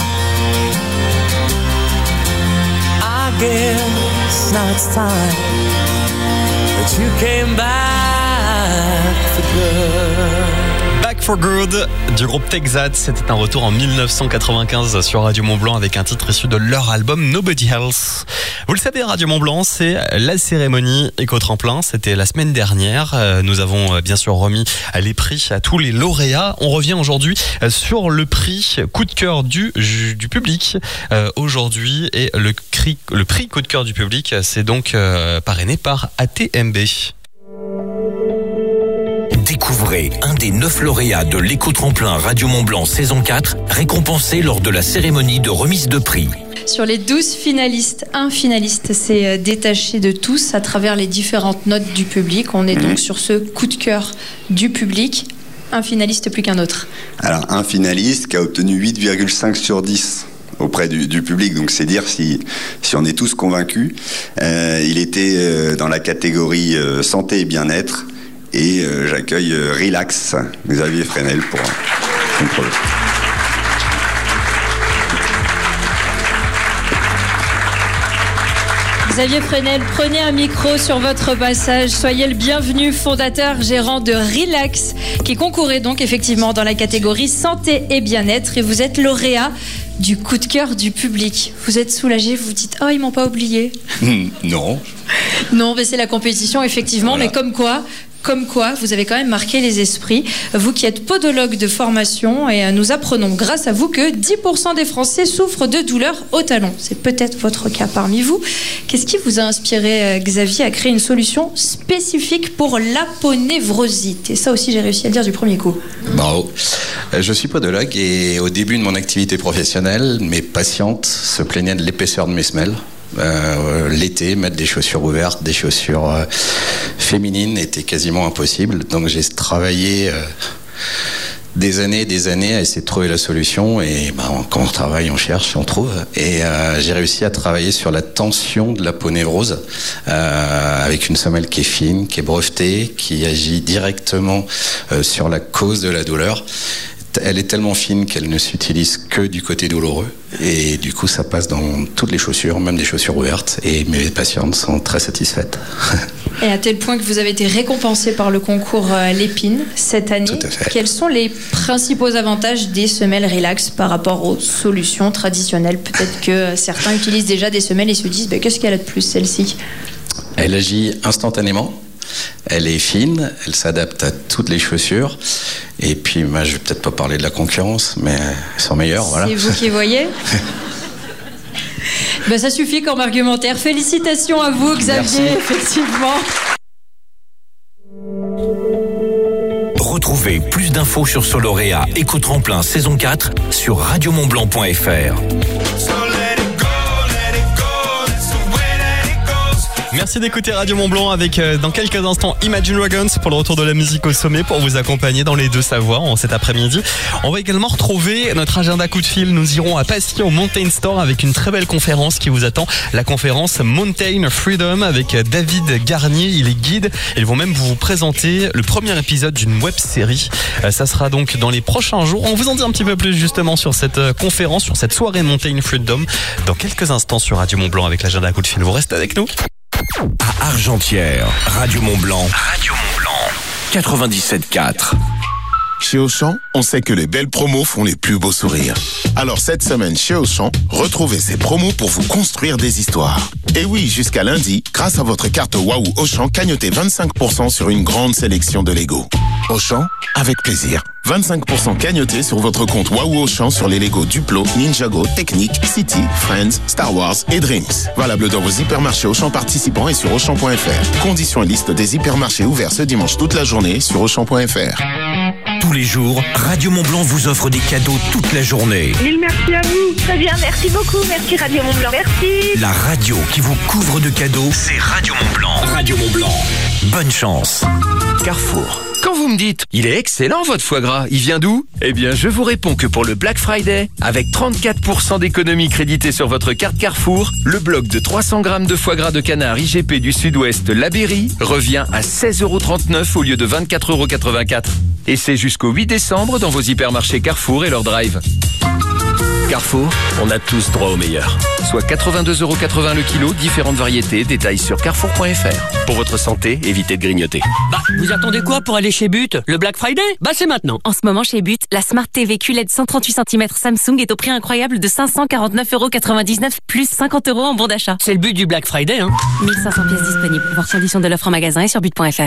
I guess now it's time that you came back for good. Back for Good du groupe Texas, c'était un retour en 1995 sur Radio Mont-Blanc avec un titre issu de leur album Nobody Else. Vous le savez, Radio Mont-Blanc, c'est la cérémonie éco-tremplin. C'était la semaine dernière. Nous avons bien sûr remis les prix à tous les lauréats. On revient aujourd'hui sur le prix coup de cœur du public aujourd'hui. Et le prix coup de cœur du public, c'est donc parrainé par ATMB. Découvrez un des 9 lauréats de l'éco-tremplin Radio Mont-Blanc saison 4, récompensés lors de la cérémonie de remise de prix. Sur les 12 finalistes, un finaliste s'est détaché de tous à travers les différentes notes du public. On est donc sur ce coup de cœur du public. Un finaliste plus qu'un autre. Alors, un finaliste qui a obtenu 8,5 sur 10 auprès du public, donc c'est dire si on est tous convaincus. Il était dans la catégorie santé et bien-être. Et j'accueille Relax, Xavier Fresnel pour son projet. Xavier Fresnel, prenez un micro sur votre passage. Soyez le bienvenu, fondateur, gérant de Relax, qui concourait donc effectivement dans la catégorie santé et bien-être. Et vous êtes lauréat du coup de cœur du public. Vous êtes soulagé, vous vous dites « Oh, ils m'ont pas oublié ». Non. Non, mais c'est la compétition, effectivement, voilà. Mais comme quoi, Comme quoi, vous avez quand même marqué les esprits. Vous qui êtes podologue de formation, et nous apprenons grâce à vous que 10% des Français souffrent de douleurs au talon. C'est peut-être votre cas parmi vous. Qu'est-ce qui vous a inspiré, Xavier, à créer une solution spécifique pour l'aponevrosite? Et ça aussi, j'ai réussi à le dire du premier coup. Bravo. Je suis podologue et au début de mon activité professionnelle, mes patientes se plaignaient de l'épaisseur de mes semelles. L'été, mettre des chaussures ouvertes, des chaussures féminines était quasiment impossible. Donc j'ai travaillé des années à essayer de trouver la solution. Et quand on travaille, on cherche, on trouve. Et j'ai réussi à travailler sur la tension de l'aponévrose avec une semelle qui est fine, qui est brevetée, qui agit directement sur la cause de la douleur. Elle est tellement fine qu'elle ne s'utilise que du côté douloureux. Et du coup, ça passe dans toutes les chaussures, même des chaussures ouvertes. Et mes patientes sont très satisfaites. Et à tel point que vous avez été récompensé par le concours Lépine cette année. Tout à fait. Quels sont les principaux avantages des semelles Relax par rapport aux solutions traditionnelles? Peut-être que certains utilisent déjà des semelles et se disent qu'est-ce qu'elle a de plus, celle-ci? Elle agit instantanément. Elle est fine, elle s'adapte à toutes les chaussures. Et puis, je vais peut-être pas parler de la concurrence, mais elles sont meilleures, voilà. C'est vous qui voyez. Ça suffit comme argumentaire. Félicitations à vous, Xavier. Merci. Effectivement. Retrouvez plus d'infos sur Soloréa Éco-Tremplin saison 4 sur radiomontblanc.fr. Merci d'écouter Radio Mont-Blanc avec dans quelques instants Imagine Dragons pour le retour de la musique au sommet pour vous accompagner dans les deux savoirs en cet après-midi. On va également retrouver notre agenda coup de fil. Nous irons à Passy au Mountain Store avec une très belle conférence qui vous attend. La conférence Mountain Freedom avec David Garnier. Il est guide. Ils vont même vous présenter le premier épisode d'une web série. Ça sera donc dans les prochains jours. On vous en dit un petit peu plus justement sur cette conférence, sur cette soirée Mountain Freedom dans quelques instants sur Radio Mont-Blanc avec l'agenda coup de fil. Vous restez avec nous. À Argentière, Radio Mont-Blanc. Radio Mont-Blanc. 97.4. Chez Auchan, on sait que les belles promos font les plus beaux sourires. Alors cette semaine chez Auchan, retrouvez ces promos pour vous construire des histoires. Et oui, jusqu'à lundi, grâce à votre carte Waouh Auchan, cagnotez 25% sur une grande sélection de Lego. Auchan, avec plaisir. 25% cagnotés sur votre compte Waouh Auchan sur les Lego Duplo, Ninjago, Technique, City, Friends, Star Wars et Dreams. Valable dans vos hypermarchés Auchan participants et sur Auchan.fr. Conditions et liste des hypermarchés ouverts ce dimanche toute la journée sur Auchan.fr. Tous les jours, Radio Mont-Blanc vous offre des cadeaux toute la journée. Mille merci à vous. Très bien, merci beaucoup. Merci Radio Mont-Blanc. Merci. La radio qui vous couvre de cadeaux, c'est Radio Mont-Blanc. Radio Mont-Blanc. Bonne chance. Carrefour. Quand vous me dites, il est excellent votre foie gras, il vient d'où? Eh bien, je vous réponds que pour le Black Friday, avec 34% d'économie créditée sur votre carte Carrefour, le bloc de 300 grammes de foie gras de canard IGP du Sud-Ouest Labéry revient à 16,39€ au lieu de 24,84€. Et c'est jusqu'au 8 décembre dans vos hypermarchés Carrefour et leur drive. Carrefour, on a tous droit au meilleur. Soit 82,80€ le kilo, différentes variétés, détails sur carrefour.fr. Pour votre santé, évitez de grignoter. Vous attendez quoi pour aller chez But? Le Black Friday? C'est maintenant. En ce moment chez But, la Smart TV QLED 138 cm Samsung est au prix incroyable de 549,99€, plus 50€ en bon d'achat. C'est le but du Black Friday, hein. 1500 pièces disponibles. Voir conditions de l'offre en magasin et sur but.fr.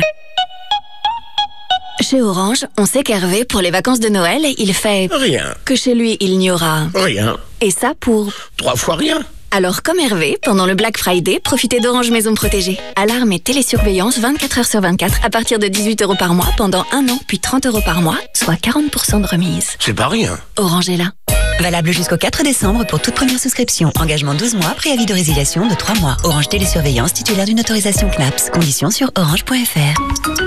Chez Orange, on sait qu'Hervé, pour les vacances de Noël, il fait... Rien. Que chez lui, il n'y aura... Rien. Et ça pour... 3 fois rien. Alors, comme Hervé, pendant le Black Friday, profitez d'Orange Maison Protégée. Alarme et télésurveillance 24h sur 24 à partir de 18€ par mois pendant 1 an, puis 30€ par mois, soit 40% de remise. C'est pas rien. Orange est là. Valable jusqu'au 4 décembre pour toute première souscription. Engagement 12 mois, préavis de résiliation de 3 mois. Orange Télésurveillance, titulaire d'une autorisation CNAPS. Conditions sur orange.fr.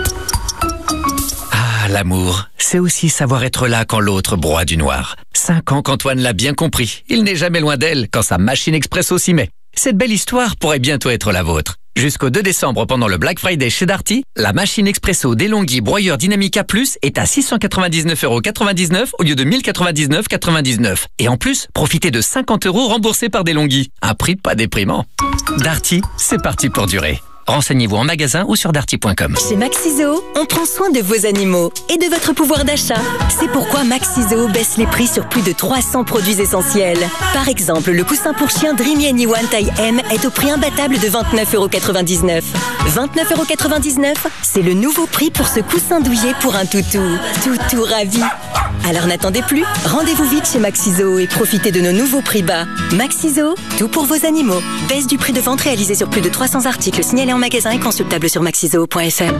L'amour, c'est aussi savoir être là quand l'autre broie du noir. 5 ans qu'Antoine l'a bien compris. Il n'est jamais loin d'elle quand sa machine expresso s'y met. Cette belle histoire pourrait bientôt être la vôtre. Jusqu'au 2 décembre, pendant le Black Friday chez Darty, la machine expresso DeLonghi broyeur Dynamica Plus est à 699,99€ au lieu de 1099,99€. Et en plus, profitez de 50€ remboursés par DeLonghi. Un prix pas déprimant. Darty, c'est parti pour durer. Renseignez-vous en magasin ou sur darty.com. Chez Maxiso, on prend soin de vos animaux et de votre pouvoir d'achat. C'est pourquoi Maxiso baisse les prix sur plus de 300 produits essentiels. Par exemple, le coussin pour chien Dreamy Anyone taille M est au prix imbattable de 29,99 €. 29,99 €, c'est le nouveau prix pour ce coussin douillet pour un toutou. Toutou ravi. Alors n'attendez plus, rendez-vous vite chez Maxiso et profitez de nos nouveaux prix bas. Maxiso, tout pour vos animaux. Baisse du prix de vente réalisé sur plus de 300 articles signalés en magasin et consultable sur maxiso.fr.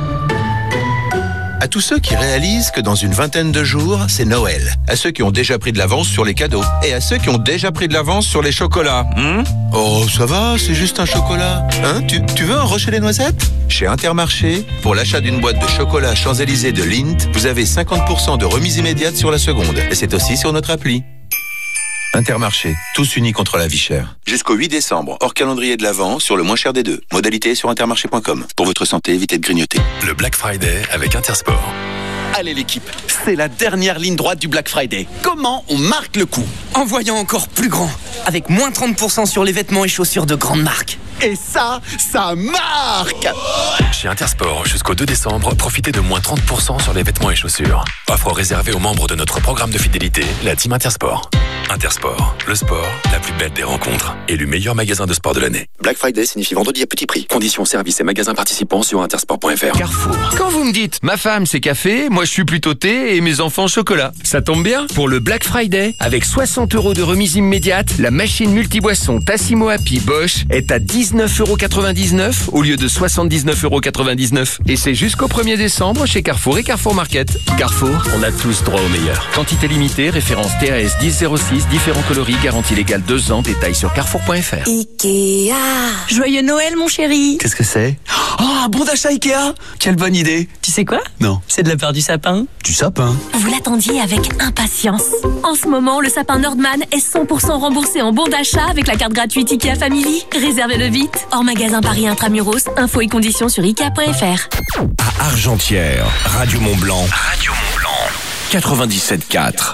À tous ceux qui réalisent que dans une vingtaine de jours, c'est Noël. À ceux qui ont déjà pris de l'avance sur les cadeaux. Et à ceux qui ont déjà pris de l'avance sur les chocolats. Oh, ça va, c'est juste un chocolat. Hein, tu veux un rocher des noisettes? Chez Intermarché, pour l'achat d'une boîte de chocolat Champs-Élysées de Lindt, vous avez 50% de remise immédiate sur la seconde. Et c'est aussi sur notre appli. Intermarché, tous unis contre la vie chère. Jusqu'au 8 décembre, hors calendrier de l'Avent, sur le moins cher des deux. Modalité sur intermarché.com. Pour votre santé, évitez de grignoter. Le Black Friday avec Intersport. Allez l'équipe, c'est la dernière ligne droite du Black Friday. Comment on marque le coup? En voyant encore plus grand, avec moins 30% sur les vêtements et chaussures de grandes marques. Et ça marque! Chez Intersport, jusqu'au 2 décembre, profitez de moins 30% sur les vêtements et chaussures. Offre réservée aux membres de notre programme de fidélité, la Team Intersport. Intersport, le sport, la plus belle des rencontres, et le meilleur magasin de sport de l'année. Black Friday signifie vendredi à petit prix. Conditions, services et magasins participants sur intersport.fr. Carrefour. Quand vous me dites, ma femme c'est café, moi je suis plutôt thé et mes enfants chocolat. Ça tombe bien, pour le Black Friday, avec 60 € de remise immédiate, la machine multiboisson Tassimo Happy Bosch est à 19,99 € au lieu de 79,99 €. Et c'est jusqu'au 1er décembre chez Carrefour et Carrefour Market. Carrefour, on a tous droit au meilleur. Quantité limitée, référence TAS 1006, différents coloris, garantie légale 2 ans, détails sur carrefour.fr. Ikea. Joyeux Noël mon chéri. Qu'est-ce que c'est? Oh, un bon d'achat Ikea. Quelle bonne idée. Tu sais quoi? Non. C'est de la part du sapin. Du sapin? Vous l'attendiez avec impatience. En ce moment, le sapin Nordman est 100% remboursé en bon d'achat avec la carte gratuite Ikea Family. Réservez-le vite. Hors magasin Paris Intramuros, infos et conditions sur Ikea.fr. À Argentière, Radio Mont-Blanc. Radio Mont-Blanc. 97.4.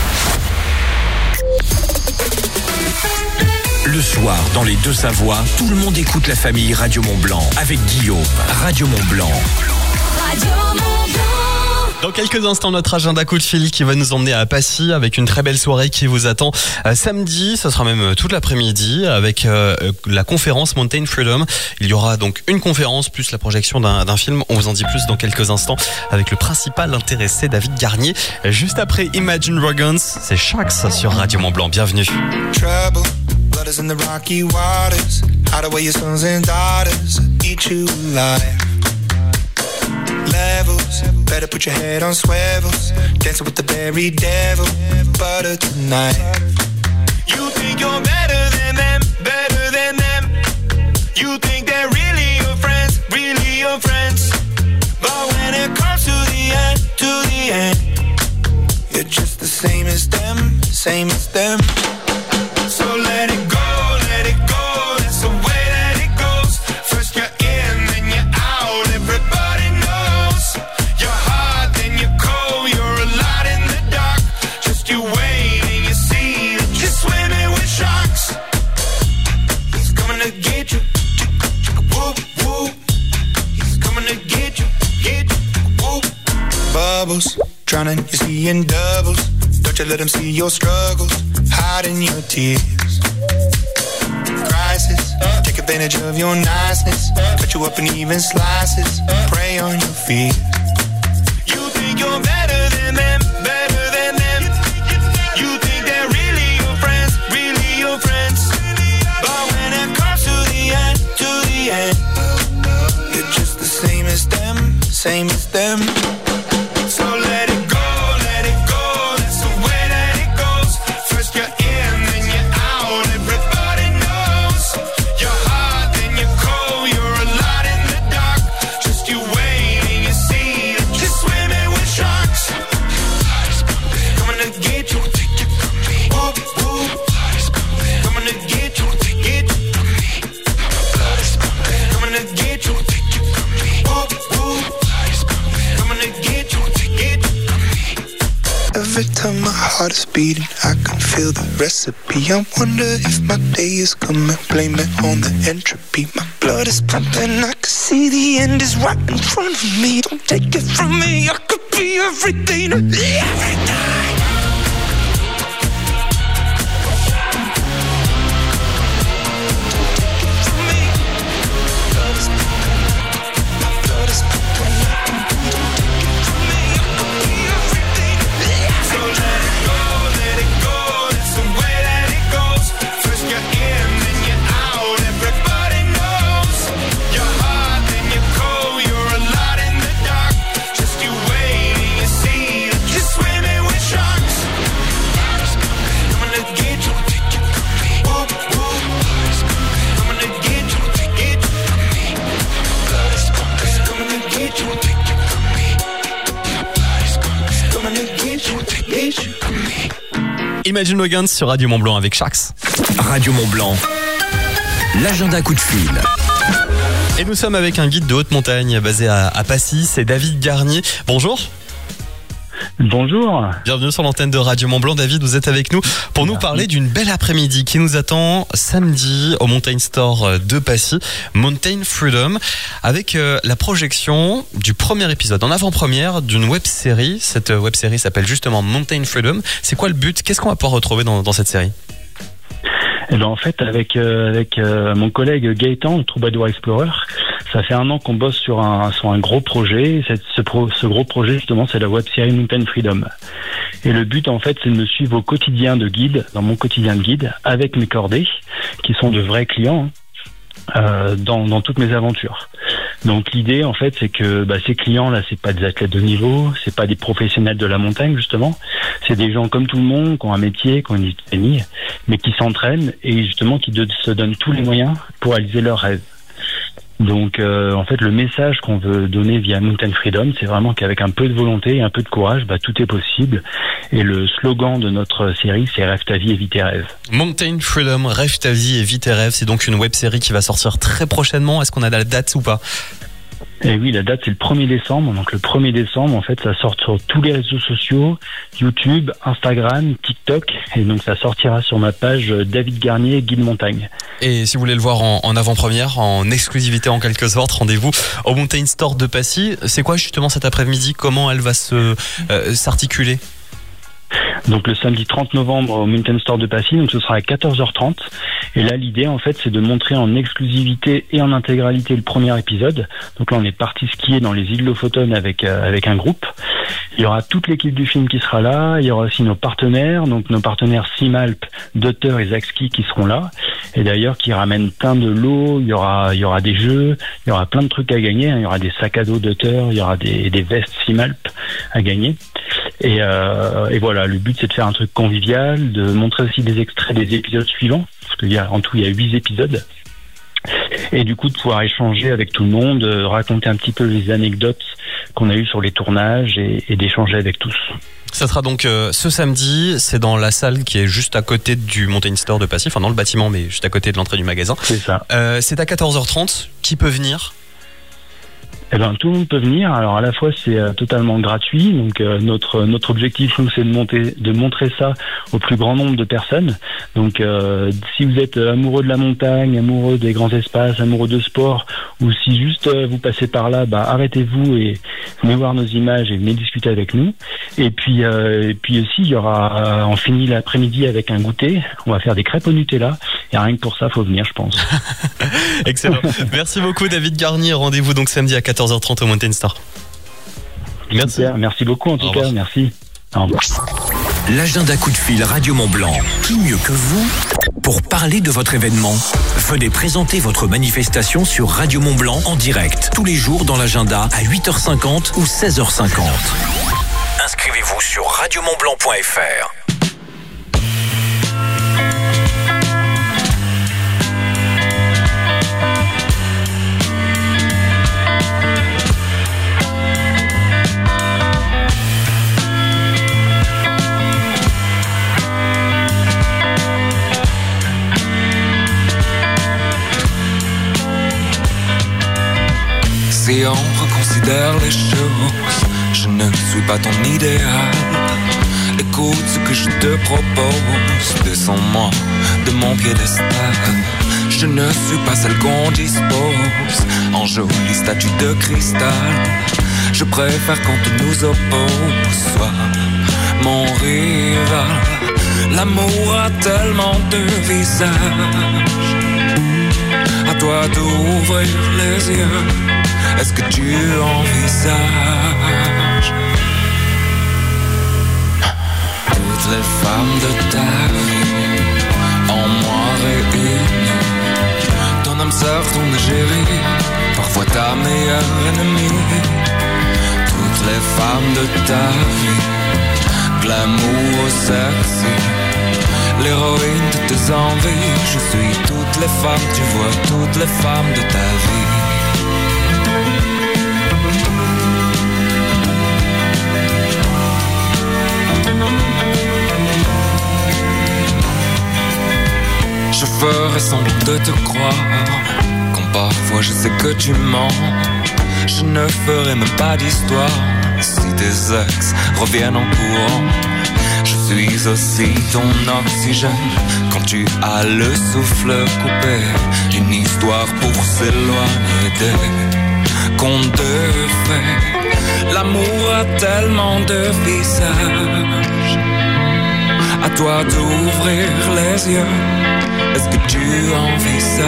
Le soir, dans les Deux-Savoies, tout le monde écoute la famille Radio Mont-Blanc avec Guillaume. Radio Mont-Blanc. Dans quelques instants, notre agenda coup de fil qui va nous emmener à Passy avec une très belle soirée qui vous attend samedi. Ce sera même toute l'après-midi avec la conférence Mountain Freedom. Il y aura donc une conférence plus la projection d'un film. On vous en dit plus dans quelques instants avec le principal intéressé David Garnier. Juste après Imagine Dragons, c'est Shax sur Radio Mont-Blanc. Bienvenue. Trouble, blood is in the rocky waters. Hide away your sons and daughters, eat you alive. Levels, better put your head on swivels. Dancing with the very devil, butter tonight. You think you're better than them, better than them. You think they're really your friends, but when it comes to the end, you're just the same as them, same as them. So let it go, that's the way that it goes. First you're in, then you're out, everybody knows. You're hot, then you're cold, you're a lot in the dark. Just you wait and you see that you're swimming with sharks. He's coming to get you, whoop, whoop. He's coming to get you, whoop. Bubbles, drowning, you're seeing doubles. Don't you let him see your struggles, hiding your tears. Crisis, take advantage of your niceness. Cut you up in even slices, prey on your fears. You think you're better than them, better than them. You think they're really your friends, but when it comes to the end, you're just the same as them, same as them. So let it go, that's the way that it goes. First you're in, then you're out, everybody knows. You're hot, then you're cold, you're a lot in the dark. Just you wait and you see that you're swimming with sharks. Coming to get you, whoop, whoop. Coming to get you, coming to get you, whoop, whoop. every time my heart is beating, I can feel the recipe. I wonder if my day is coming, blame it on the entropy. My blood is pumping, I can see the end is right in front of me. Don't take it from me, I could be everything to everything. Imagine Dragons sur Radio Mont Blanc avec Sharks. Radio Mont Blanc, l'agenda coup de fil. Et nous sommes avec un guide de haute montagne basé à Passy, c'est David Garnier. Bonjour. Bonjour. Bienvenue sur l'antenne de Radio Mont Blanc. David, vous êtes avec nous pour nous parler d'une belle après-midi qui nous attend samedi au Mountain Store de Passy, Mountain Freedom, avec la projection du premier épisode en avant-première d'une web-série. Cette web-série s'appelle justement Mountain Freedom. C'est quoi le but? Qu'est-ce qu'on va pouvoir retrouver dans cette série? Eh ben en fait, avec mon collègue Gaëtan, le Troubadour Explorer, ça fait 1 an qu'on bosse sur un gros projet. Ce gros projet, justement, c'est la web-série Mountain Freedom. Et le but, en fait, c'est de me suivre au quotidien de guide, dans mon quotidien de guide, avec mes cordées, qui sont de vrais clients, dans toutes mes aventures. Donc l'idée, en fait, c'est que ces clients-là, c'est pas des athlètes de niveau, c'est pas des professionnels de la montagne, justement. C'est des gens comme tout le monde, qui ont un métier, qui ont une vie de famille, mais qui s'entraînent et justement qui se donnent tous les moyens pour réaliser leurs rêves. Donc en fait, le message qu'on veut donner via Mountain Freedom, c'est vraiment qu'avec un peu de volonté et un peu de courage, tout est possible. Et le slogan de notre série, c'est Rêve ta vie et vis tes rêves. Mountain Freedom, Rêve ta vie et vis tes rêves. C'est donc une web-série qui va sortir très prochainement. Est-ce qu'on a la date ou pas? Et oui, la date c'est le 1er décembre. Donc le 1er décembre, en fait, ça sort sur tous les réseaux sociaux, YouTube, Instagram, TikTok. Et donc ça sortira sur ma page David Garnier, guide montagne. Et si vous voulez le voir en avant-première, en exclusivité en quelque sorte, rendez-vous au Mountain Store de Passy. C'est quoi justement cet après-midi? Comment elle va s'articuler? Donc le samedi 30 novembre au Mountain Store de Passy, donc ce sera à 14h30. Et là l'idée en fait c'est de montrer en exclusivité et en intégralité le premier épisode. Donc là on est parti skier dans les îles Lofoten avec un groupe. Il y aura toute l'équipe du film qui sera là, il y aura aussi nos partenaires, donc nos partenaires Simalp, Dotter et Zakski qui seront là. Et d'ailleurs qui ramènent plein de lots, il y aura des jeux, il y aura plein de trucs à gagner, il y aura des sacs à dos Dotter, il y aura des vestes Simalp à gagner. Et voilà, le but c'est de faire un truc convivial, de montrer aussi des extraits des épisodes suivants, parce qu'il y a 8 épisodes. Et du coup de pouvoir échanger avec tout le monde, raconter un petit peu les anecdotes qu'on a eues sur les tournages et d'échanger avec tous. Ça sera donc ce samedi, c'est dans la salle qui est juste à côté du Mountain Store de Passy, enfin dans le bâtiment mais juste à côté de l'entrée du magasin. C'est ça. C'est à 14h30, qui peut venir? Eh ben, tout le monde peut venir. Alors, à la fois, c'est totalement gratuit. Donc, notre objectif, nous, c'est de montrer ça au plus grand nombre de personnes. Donc, si vous êtes amoureux de la montagne, amoureux des grands espaces, amoureux de sport, ou si juste vous passez par là, arrêtez-vous et venez voir nos images et venez discuter avec nous. Et puis aussi, il y aura, on finit l'après-midi avec un goûter. On va faire des crêpes au Nutella. Et rien que pour ça, faut venir, je pense. Excellent. Merci beaucoup, David Garnier. Rendez-vous donc samedi à 14h30 au Mountain Store. Merci. Super, merci beaucoup en tout cas. Merci. Au revoir. L'agenda coup de fil Radio Mont Blanc. Qui mieux que vous pour parler de votre événement? Venez présenter votre manifestation sur Radio Mont Blanc en direct tous les jours dans l'agenda à 8h50 ou 16h50. Inscrivez-vous sur radiomontblanc.fr. Si on reconsidère les choses, je ne suis pas ton idéal. Écoute ce que je te propose. Descends-moi de mon piédestal. Je ne suis pas celle qu'on dispose en jolie statue de cristal. Je préfère quand on nous oppose. Sois mon rival. L'amour a tellement de visages. À toi d'ouvrir les yeux. Est-ce que tu envisages toutes les femmes de ta vie en moi réunies? Ton âme sœur, ton égérie, parfois ta meilleure ennemie. Toutes les femmes de ta vie, glamour sexy, l'héroïne de tes envies. Je suis toutes les femmes, tu vois, toutes les femmes de ta vie. Je ferai semblant de te croire, quand parfois je sais que tu mens. Je ne ferai même pas d'histoire, si tes ex reviennent en courant. Je suis aussi ton oxygène, quand tu as le souffle coupé. Une histoire pour s'éloigner des contes de fées. L'amour a tellement de visages. À toi d'ouvrir les yeux. Est-ce que tu envisages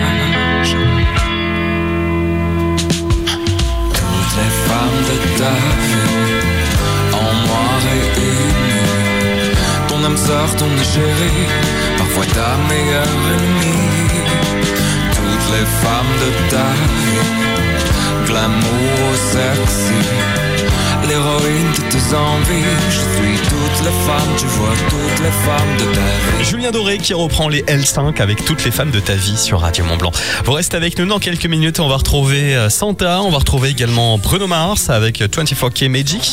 toutes les femmes de ta vie en moi réunies? Ton âme sœur, ton égérie, parfois ta meilleure ennemie. Toutes les femmes de ta vie, glamour sexy, l'héroïne de tes envies. Je suis toutes les femmes, tu vois, toutes les femmes de ta vie. Julien Doré qui reprend les L5 avec toutes les femmes de ta vie sur Radio Mont-Blanc. Vous restez avec nous dans quelques minutes. On va retrouver Santa. On va retrouver également Bruno Mars avec 24K Magic.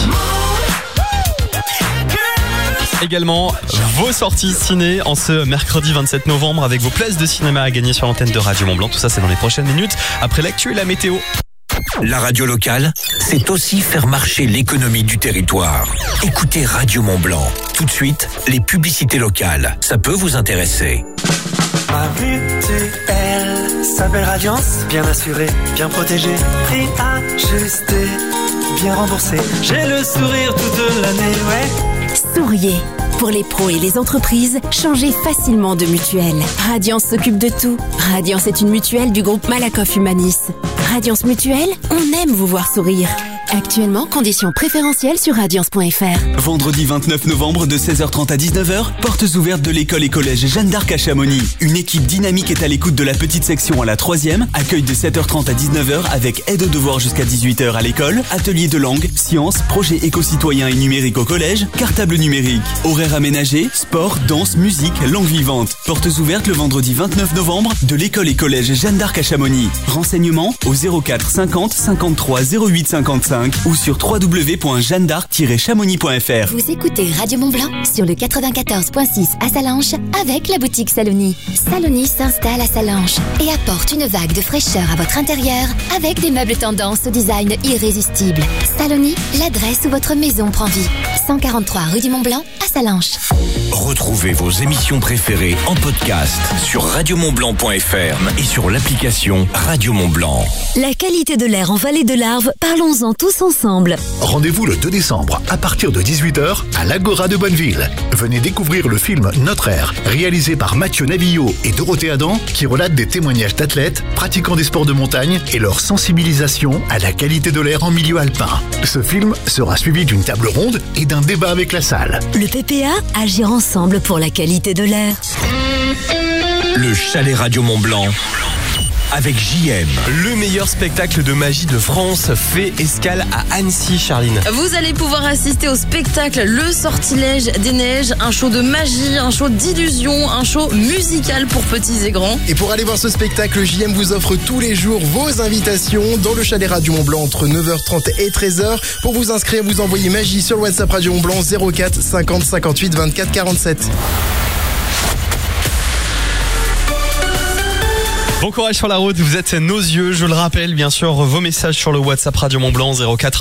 Également vos sorties ciné en ce mercredi 27 novembre avec vos places de cinéma à gagner sur l'antenne de Radio Mont-Blanc. Tout ça, c'est dans les prochaines minutes après l'actu et la météo. La radio locale, c'est aussi faire marcher l'économie du territoire. Écoutez Radio Mont-Blanc. Tout de suite, les publicités locales. Ça peut vous intéresser. Ma mutuelle s'appelle Radiance, bien assurée, bien protégée, prix ajusté, bien remboursé. J'ai le sourire toute l'année, ouais. Souriez. Pour les pros et les entreprises, changez facilement de mutuelle. Radiance s'occupe de tout. Radiance est une mutuelle du groupe Malakoff Humanis. Radiance Mutuelle, on aime vous voir sourire. Actuellement, conditions préférentielles sur radiance.fr. Vendredi 29 novembre de 16h30 à 19h, portes ouvertes de l'école et collège Jeanne d'Arc à Chamonix. Une équipe dynamique est à l'écoute de la petite section à la 3e, accueil de 7h30 à 19h avec aide aux devoirs jusqu'à 18h à l'école, atelier de langue, sciences, projets éco-citoyens et numériques au collège, cartable numérique, horaires aménagés, sport, danse, musique, langue vivante. Portes ouvertes le vendredi 29 novembre de l'école et collège Jeanne d'Arc à Chamonix. Renseignements au 04 50 53 08 55 ou sur www.jeannedarc-chamonix.fr. Vous écoutez Radio Mont-Blanc sur le 94.6 à Sallanches avec la boutique Saloni. Saloni s'installe à Sallanches et apporte une vague de fraîcheur à votre intérieur avec des meubles tendance au design irrésistible. Saloni, l'adresse où votre maison prend vie. 143 rue du Mont-Blanc à Sallanches. Retrouvez vos émissions préférées en podcast sur radiomontblanc.fr et sur l'application Radio Mont-Blanc. La qualité de l'air en vallée de l'Arve, parlons-en tous ensemble. Rendez-vous le 2 décembre à partir de 18h à l'Agora de Bonneville. Venez découvrir le film Notre Air, réalisé par Mathieu Navillot et Dorothée Adam, qui relate des témoignages d'athlètes, pratiquant des sports de montagne et leur sensibilisation à la qualité de l'air en milieu alpin. Ce film sera suivi d'une table ronde et d'un débat avec la salle. Le PPA, agir ensemble pour la qualité de l'air. Le chalet Radio Mont-Blanc avec JM. Le meilleur spectacle de magie de France fait escale à Annecy, Charline. Vous allez pouvoir assister au spectacle Le Sortilège des Neiges, un show de magie, un show d'illusion, un show musical pour petits et grands. Et pour aller voir ce spectacle, JM vous offre tous les jours vos invitations dans le chalet Radio Mont-Blanc entre 9h30 et 13h. Pour vous inscrire, vous envoyez magie sur le WhatsApp Radio Mont-Blanc 04 50 58 24 47. Bon courage sur la route, vous êtes nos yeux, je le rappelle, bien sûr, vos messages sur le WhatsApp Radio Mont-Blanc 04